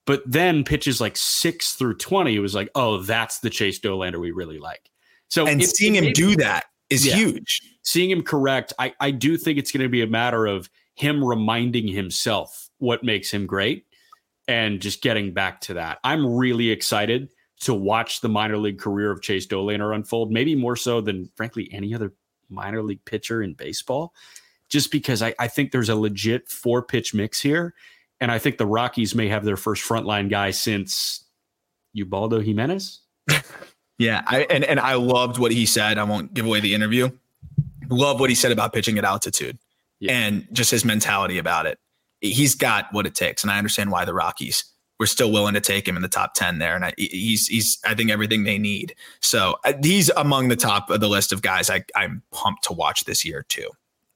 But then pitches like 6 through 20, it was like, oh, that's the Chase Dollander we really like. So seeing him do that is huge. Seeing him correct, I do think it's going to be a matter of him reminding himself what makes him great and just getting back to that. I'm really excited to watch the minor league career of Chase Dollander unfold, maybe more so than, frankly, any other minor league pitcher in baseball, just because I think there's a legit 4-pitch mix here. And I think the Rockies may have their first frontline guy since Ubaldo Jimenez. Yeah, I loved what he said. I won't give away the interview. Love what he said about pitching at altitude and just his mentality about it. He's got what it takes, and I understand why the Rockies were still willing to take him in the top 10 there. And he's I think everything they need. So he's among the top of the list of guys I'm pumped to watch this year too.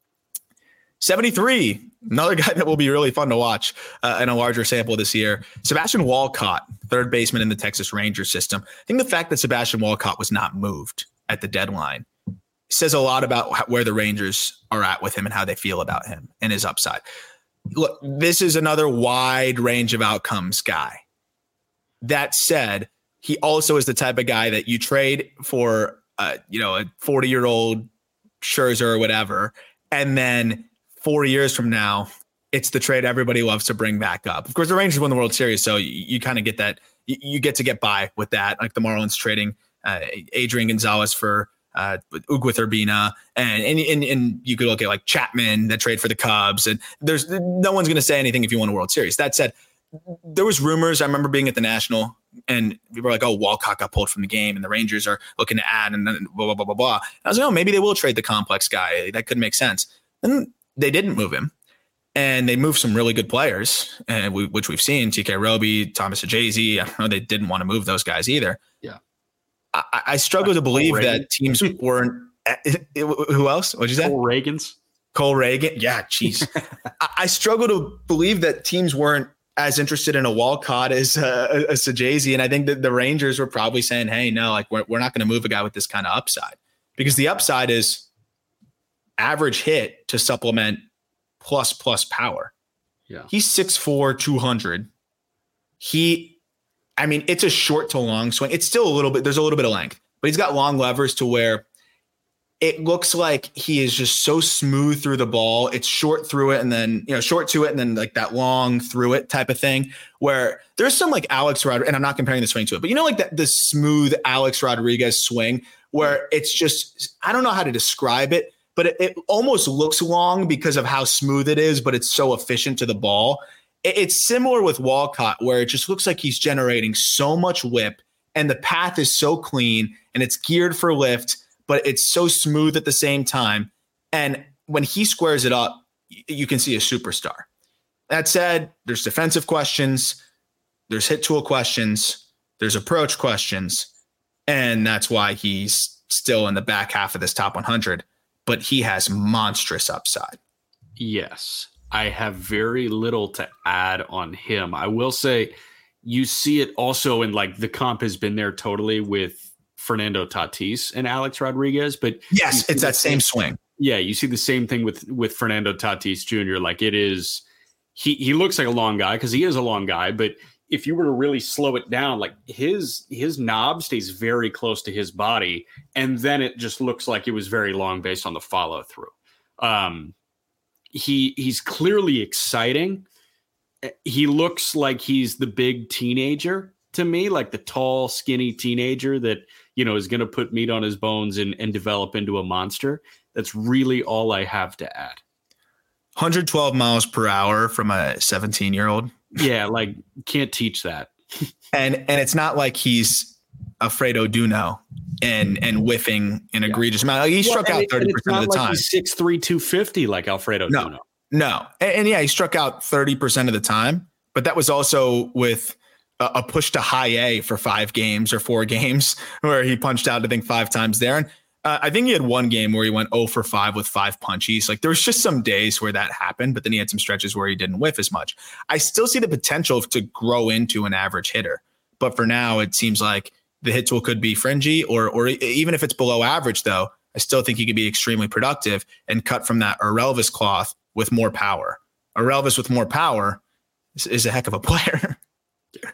73, another guy that will be really fun to watch in a larger sample this year. Sebastian Walcott, third baseman in the Texas Rangers system. I think the fact that Sebastian Walcott was not moved at the deadline says a lot about where the Rangers are at with him and how they feel about him and his upside. Look, this is another wide range of outcomes guy. That said, he also is the type of guy that you trade for, a 40-year-old Scherzer or whatever, and then 4 years from now, it's the trade everybody loves to bring back up. Of course, the Rangers won the World Series, so you kind of get that. You get to get by with that, like the Marlins trading Adrian Gonzalez for Ugueth Urbina, and you could look at like Chapman that trade for the Cubs, and there's no one's going to say anything if you won a World Series. That said, there was rumors. I remember being at the National, and people were like, "Oh, Walcott got pulled from the game, and the Rangers are looking to add," and then blah blah blah blah blah. And I was like, "Oh, maybe they will trade the complex guy. That could make sense." And they didn't move him, and they moved some really good players, which we've seen: TK Roby, Thomas Ajazi. I know they didn't want to move those guys either. Yeah. I struggle to believe that teams weren't. Who else? What'd you say? Cole Reagan. Yeah, jeez. I struggle to believe that teams weren't as interested in a Walcott as a Sajazi, and I think that the Rangers were probably saying, "Hey, no, like we're not going to move a guy with this kind of upside, because the upside is average hit to supplement plus power." Yeah, he's 6'4", 200. It's a short to long swing. It's still there's a little bit of length, but he's got long levers to where it looks like he is just so smooth through the ball. It's short through it and then, short to it and then like that long through it type of thing, where there's some like Alex Rodriguez, and I'm not comparing the swing to it, but like that, the smooth Alex Rodriguez swing where it's just, I don't know how to describe it, but it almost looks long because of how smooth it is, but it's so efficient to the ball. It's similar with Walcott, where it just looks like he's generating so much whip and the path is so clean and it's geared for lift, but it's so smooth at the same time. And when he squares it up, you can see a superstar. That said, there's defensive questions, there's hit tool questions, there's approach questions, and that's why he's still in the back half of this top 100, but he has monstrous upside. Yes. I have very little to add on him. I will say you see it also in like the comp has been there totally with Fernando Tatis and Alex Rodriguez, but yes, it's that same swing. Yeah. You see the same thing with Fernando Tatis Jr. Like it is, he looks like a long guy because he is a long guy, but if you were to really slow it down, like his knob stays very close to his body. And then it just looks like it was very long based on the follow through. He's clearly exciting. He looks like he's the big teenager to me, like the tall, skinny teenager that, is going to put meat on his bones and develop into a monster. That's really all I have to add. 112 miles per hour from a 17-year-old. Yeah, like can't teach that. and it's not like he's Alfredo Duno and whiffing an egregious amount. Like he struck out 30% of the time. He's 6'3", 250 like Alfredo Duno. No. And yeah, he struck out 30% of the time, but that was also with a push to high A for 5 games or 4 games where he punched out, I think, 5 times there. And I think he had one game where he went 0 for 5 with 5 punchies. Like there was just some days where that happened, but then he had some stretches where he didn't whiff as much. I still see the potential to grow into an average hitter, but for now it seems like the hit tool could be fringy or even if it's below average, though, I still think he could be extremely productive and cut from that Orelvis cloth with more power. Orelvis with more power is a heck of a player.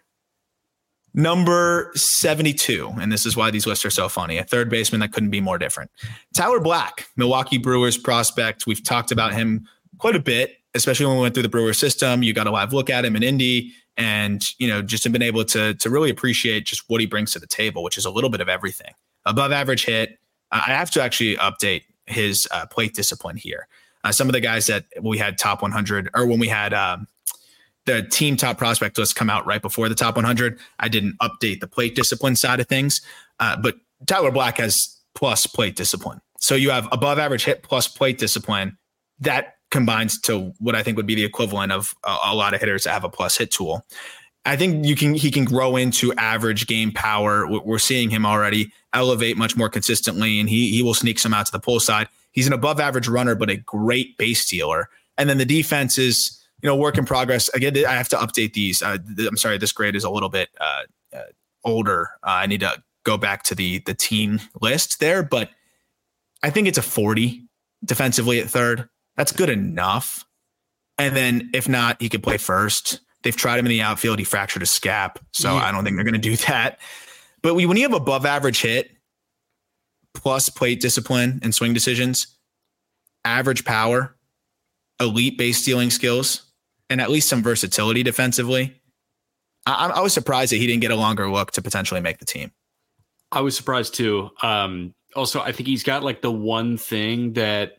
Number 72, and this is why these lists are so funny, a third baseman that couldn't be more different. Tyler Black, Milwaukee Brewers prospect. We've talked about him quite a bit, especially when we went through the Brewers system. You got a live look at him in Indy, and just have been able to really appreciate just what he brings to the table, which is a little bit of everything. Above average hit. I have to actually update his plate discipline here. Some of the guys that we had top 100, or when we had the team top prospect list come out right before the top 100, I didn't update the plate discipline side of things. But Tyler Black has plus plate discipline. So you have above average hit plus plate discipline. That combines to what I think would be the equivalent of a lot of hitters that have a plus hit tool. I think he can grow into average game power. We're seeing him already elevate much more consistently, and he will sneak some out to the pull side. He's an above average runner, but a great base stealer. And then the defense is, work in progress. Again, I have to update these. I'm sorry, this grade is a little bit older. I need to go back to the team list there, but I think it's a 40 defensively at third. That's good enough. And then if not, he could play first. They've tried him in the outfield. He fractured his scap, so I don't think they're going to do that. But when you have above average hit plus plate discipline and swing decisions, average power, elite base stealing skills, and at least some versatility defensively, I was surprised that he didn't get a longer look to potentially make the team. I was surprised too. Also, I think he's got like the one thing that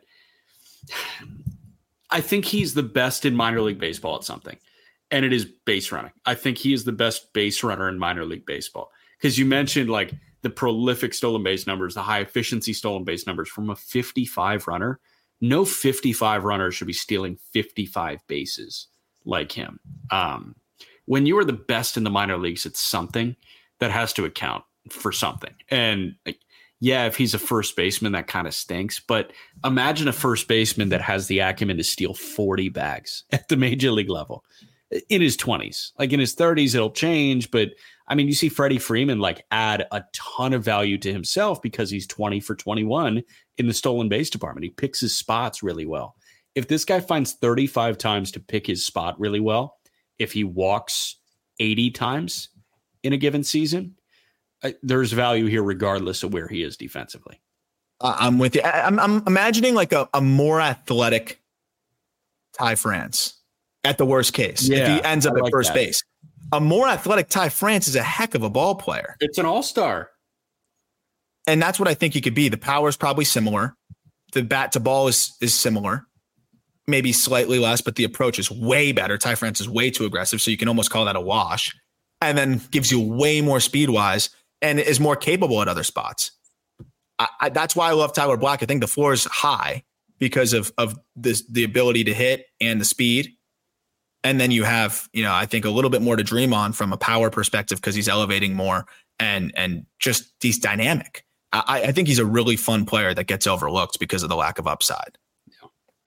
I think he's the best in minor league baseball at something, and it is base running. I think he is the best base runner in minor league baseball, because you mentioned like the prolific stolen base numbers, the high efficiency stolen base numbers from a 55 runner. No 55 runner should be stealing 55 bases like him. When you are the best in the minor leagues, it's something that has to account for something. And if he's a first baseman, that kind of stinks. But imagine a first baseman that has the acumen to steal 40 bags at the major league level in his 20s. Like in his 30s, it'll change. But I mean, you see Freddie Freeman like add a ton of value to himself because he's 20 for 21 in the stolen base department. He picks his spots really well. If this guy finds 35 times to pick his spot really well, if he walks 80 times in a given season, there's value here regardless of where he is defensively. I'm with you. I'm imagining like a more athletic Ty France at the worst case. If he ends up at first base. A more athletic Ty France is a heck of a ball player. It's an all-star. And that's what I think he could be. The power is probably similar. The bat to ball is similar. Maybe slightly less, but the approach is way better. Ty France is way too aggressive, so you can almost call that a wash. And then gives you way more speed-wise and is more capable at other spots. That's why I love Tyler Black. I think the floor is high because of the ability to hit and the speed. And then you have, I think a little bit more to dream on from a power perspective because he's elevating more and just he's dynamic. I think he's a really fun player that gets overlooked because of the lack of upside. Yeah.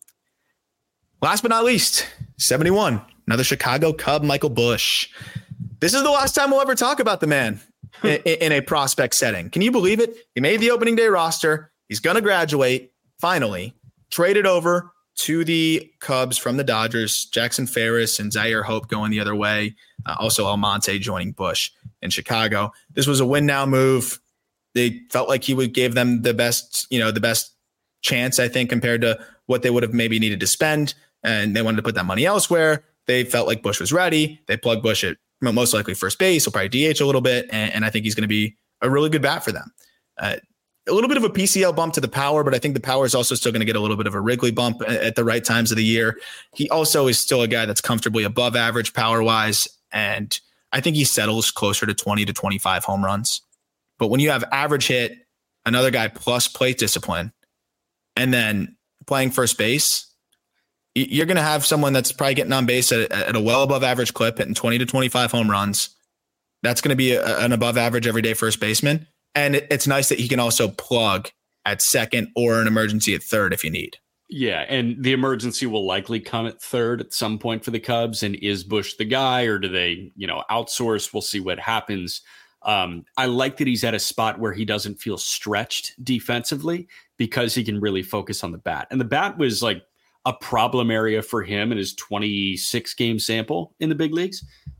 Last but not least, 71, another Chicago Cub, Michael Busch. This is the last time we'll ever talk about the man in a prospect setting. Can you believe it? He made the opening day roster. He's going to graduate, finally, traded over to the Cubs from the Dodgers, Jackson Ferris and Zaire Hope going the other way. Also Almonte joining Busch in Chicago. This was a win now move. They felt like he would give them the best chance, I think, compared to what they would have maybe needed to spend. And they wanted to put that money elsewhere. They felt like Busch was ready. They plugged Busch at most likely first base. He'll probably DH a little bit. And I think he's going to be a really good bat for them. A little bit of a PCL bump to the power, but I think the power is also still going to get a little bit of a Wrigley bump at the right times of the year. He also is still a guy that's comfortably above average power-wise, and I think he settles closer to 20 to 25 home runs. But when you have average hit, another guy plus plate discipline, and then playing first base, you're going to have someone that's probably getting on base at a well above average clip, hitting 20 to 25 home runs. That's going to be an above average everyday first baseman. And it's nice that he can also plug at second or an emergency at third if you need. Yeah, and the emergency will likely come at third at some point for the Cubs. And is Busch the guy, or do they, outsource? We'll see what happens. I like that he's at a spot where he doesn't feel stretched defensively because he can really focus on the bat. And the bat was like a problem area for him in his 26 game sample in the big leagues.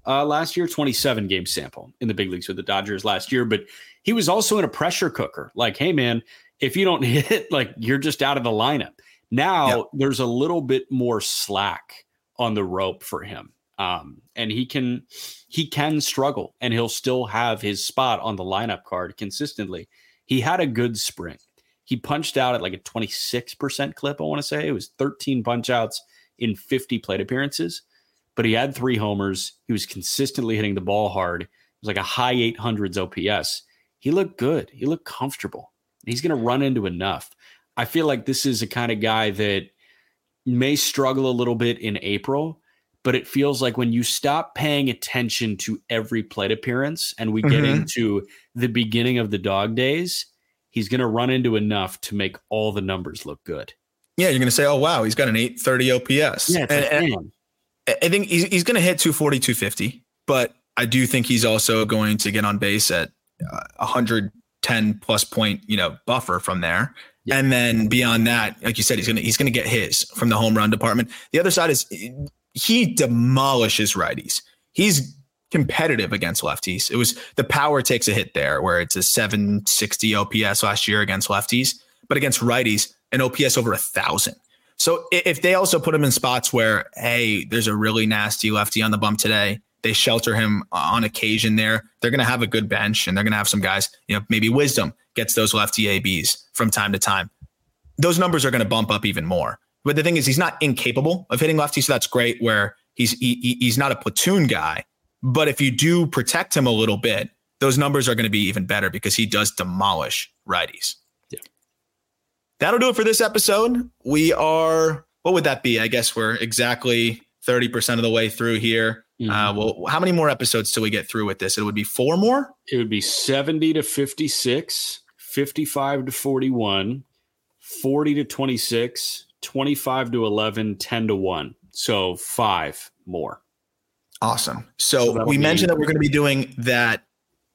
last year, 27 game sample in the big leagues with the Dodgers last year. But he was also in a pressure cooker. Like, hey, man, if you don't hit, like, you're just out of the lineup. Now there's a little bit more slack on the rope for him. And he can struggle, and he'll still have his spot on the lineup card consistently. He had a good spring. He punched out at like a 26% clip, I want to say. It was 13 punch outs in 50 plate appearances, but he had 3 homers. He was consistently hitting the ball hard. It was like a high 800s OPS. He looked good. He looked comfortable. He's going to run into enough. I feel like this is a kind of guy that may struggle a little bit in April, but it feels like when you stop paying attention to every plate appearance and we get into the beginning of the dog days, he's going to run into enough to make all the numbers look good. Yeah, you're going to say, oh, wow, he's got an 830 OPS. Yeah, and I think he's going to hit 240, 250, but I do think he's also going to get on base at 110 plus point, buffer from there. Yeah. And then beyond that, like you said, he's going to get his from the home run department. The other side is he demolishes righties. He's competitive against lefties. It was the power takes a hit there where it's a 760 OPS last year against lefties, but against righties, an OPS over 1,000. So if they also put him in spots where, hey, there's a really nasty lefty on the bump today, they shelter him on occasion there, they're going to have a good bench, and they're going to have some guys, maybe Wisdom gets those lefty ABs from time to time. Those numbers are going to bump up even more. But the thing is, he's not incapable of hitting lefties, so that's great where he's not a platoon guy. But if you do protect him a little bit, those numbers are going to be even better because he does demolish righties. Yeah. That'll do it for this episode. We are, what would that be? I guess we're exactly 30% of the way through here. Well, how many more episodes till we get through with this? It would be 4 more? It would be 70 to 56, 55 to 41, 40 to 26, 25 to 11, 10 to 1. So 5 more. Awesome. So we mentioned that we're going to be doing that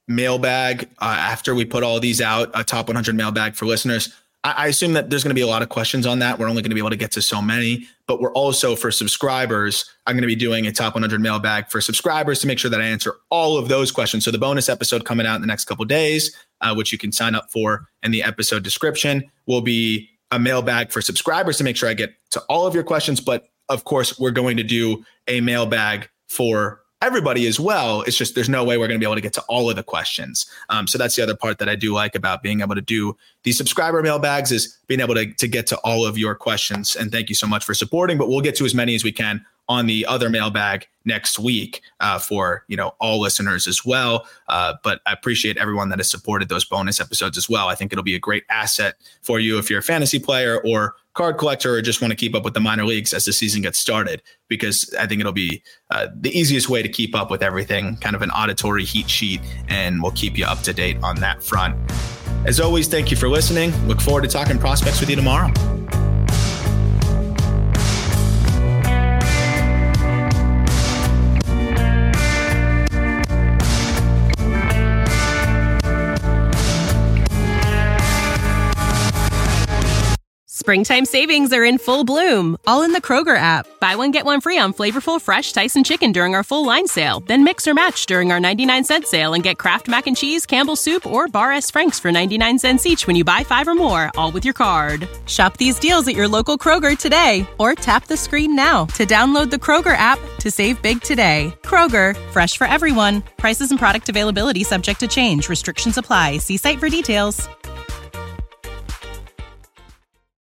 mailbag after we put all these out, a top 100 mailbag for listeners. I assume that there's going to be a lot of questions on that. We're only going to be able to get to so many, but we're also for subscribers. I'm going to be doing a top 100 mailbag for subscribers to make sure that I answer all of those questions. So the bonus episode coming out in the next couple of days, which you can sign up for in the episode description, will be a mailbag for subscribers to make sure I get to all of your questions. But of course, we're going to do a mailbag for everybody as well. It's just there's no way we're going to be able to get to all of the questions. So that's the other part that I do like about being able to do these subscriber mailbags is being able to get to all of your questions. And thank you so much for supporting, but we'll get to as many as we can on the other mailbag next week for all listeners as well. But I appreciate everyone that has supported those bonus episodes as well. I think it'll be a great asset for you if you're a fantasy player or card collector or just want to keep up with the minor leagues as the season gets started, because I think it'll be the easiest way to keep up with everything, kind of an auditory heat sheet, and we'll keep you up to date on that front. As always, thank you for listening. Look forward to talking prospects with you tomorrow. Springtime savings are in full bloom, all in the Kroger app. Buy one, get one free on flavorful, fresh Tyson chicken during our full line sale. Then mix or match during our 99-cent sale and get Kraft Mac and Cheese, Campbell's Soup, or Bar S. Frank's for 99 cents each when you buy 5 or more, all with your card. Shop these deals at your local Kroger today, or tap the screen now to download the Kroger app to save big today. Kroger, fresh for everyone. Prices and product availability subject to change. Restrictions apply. See site for details.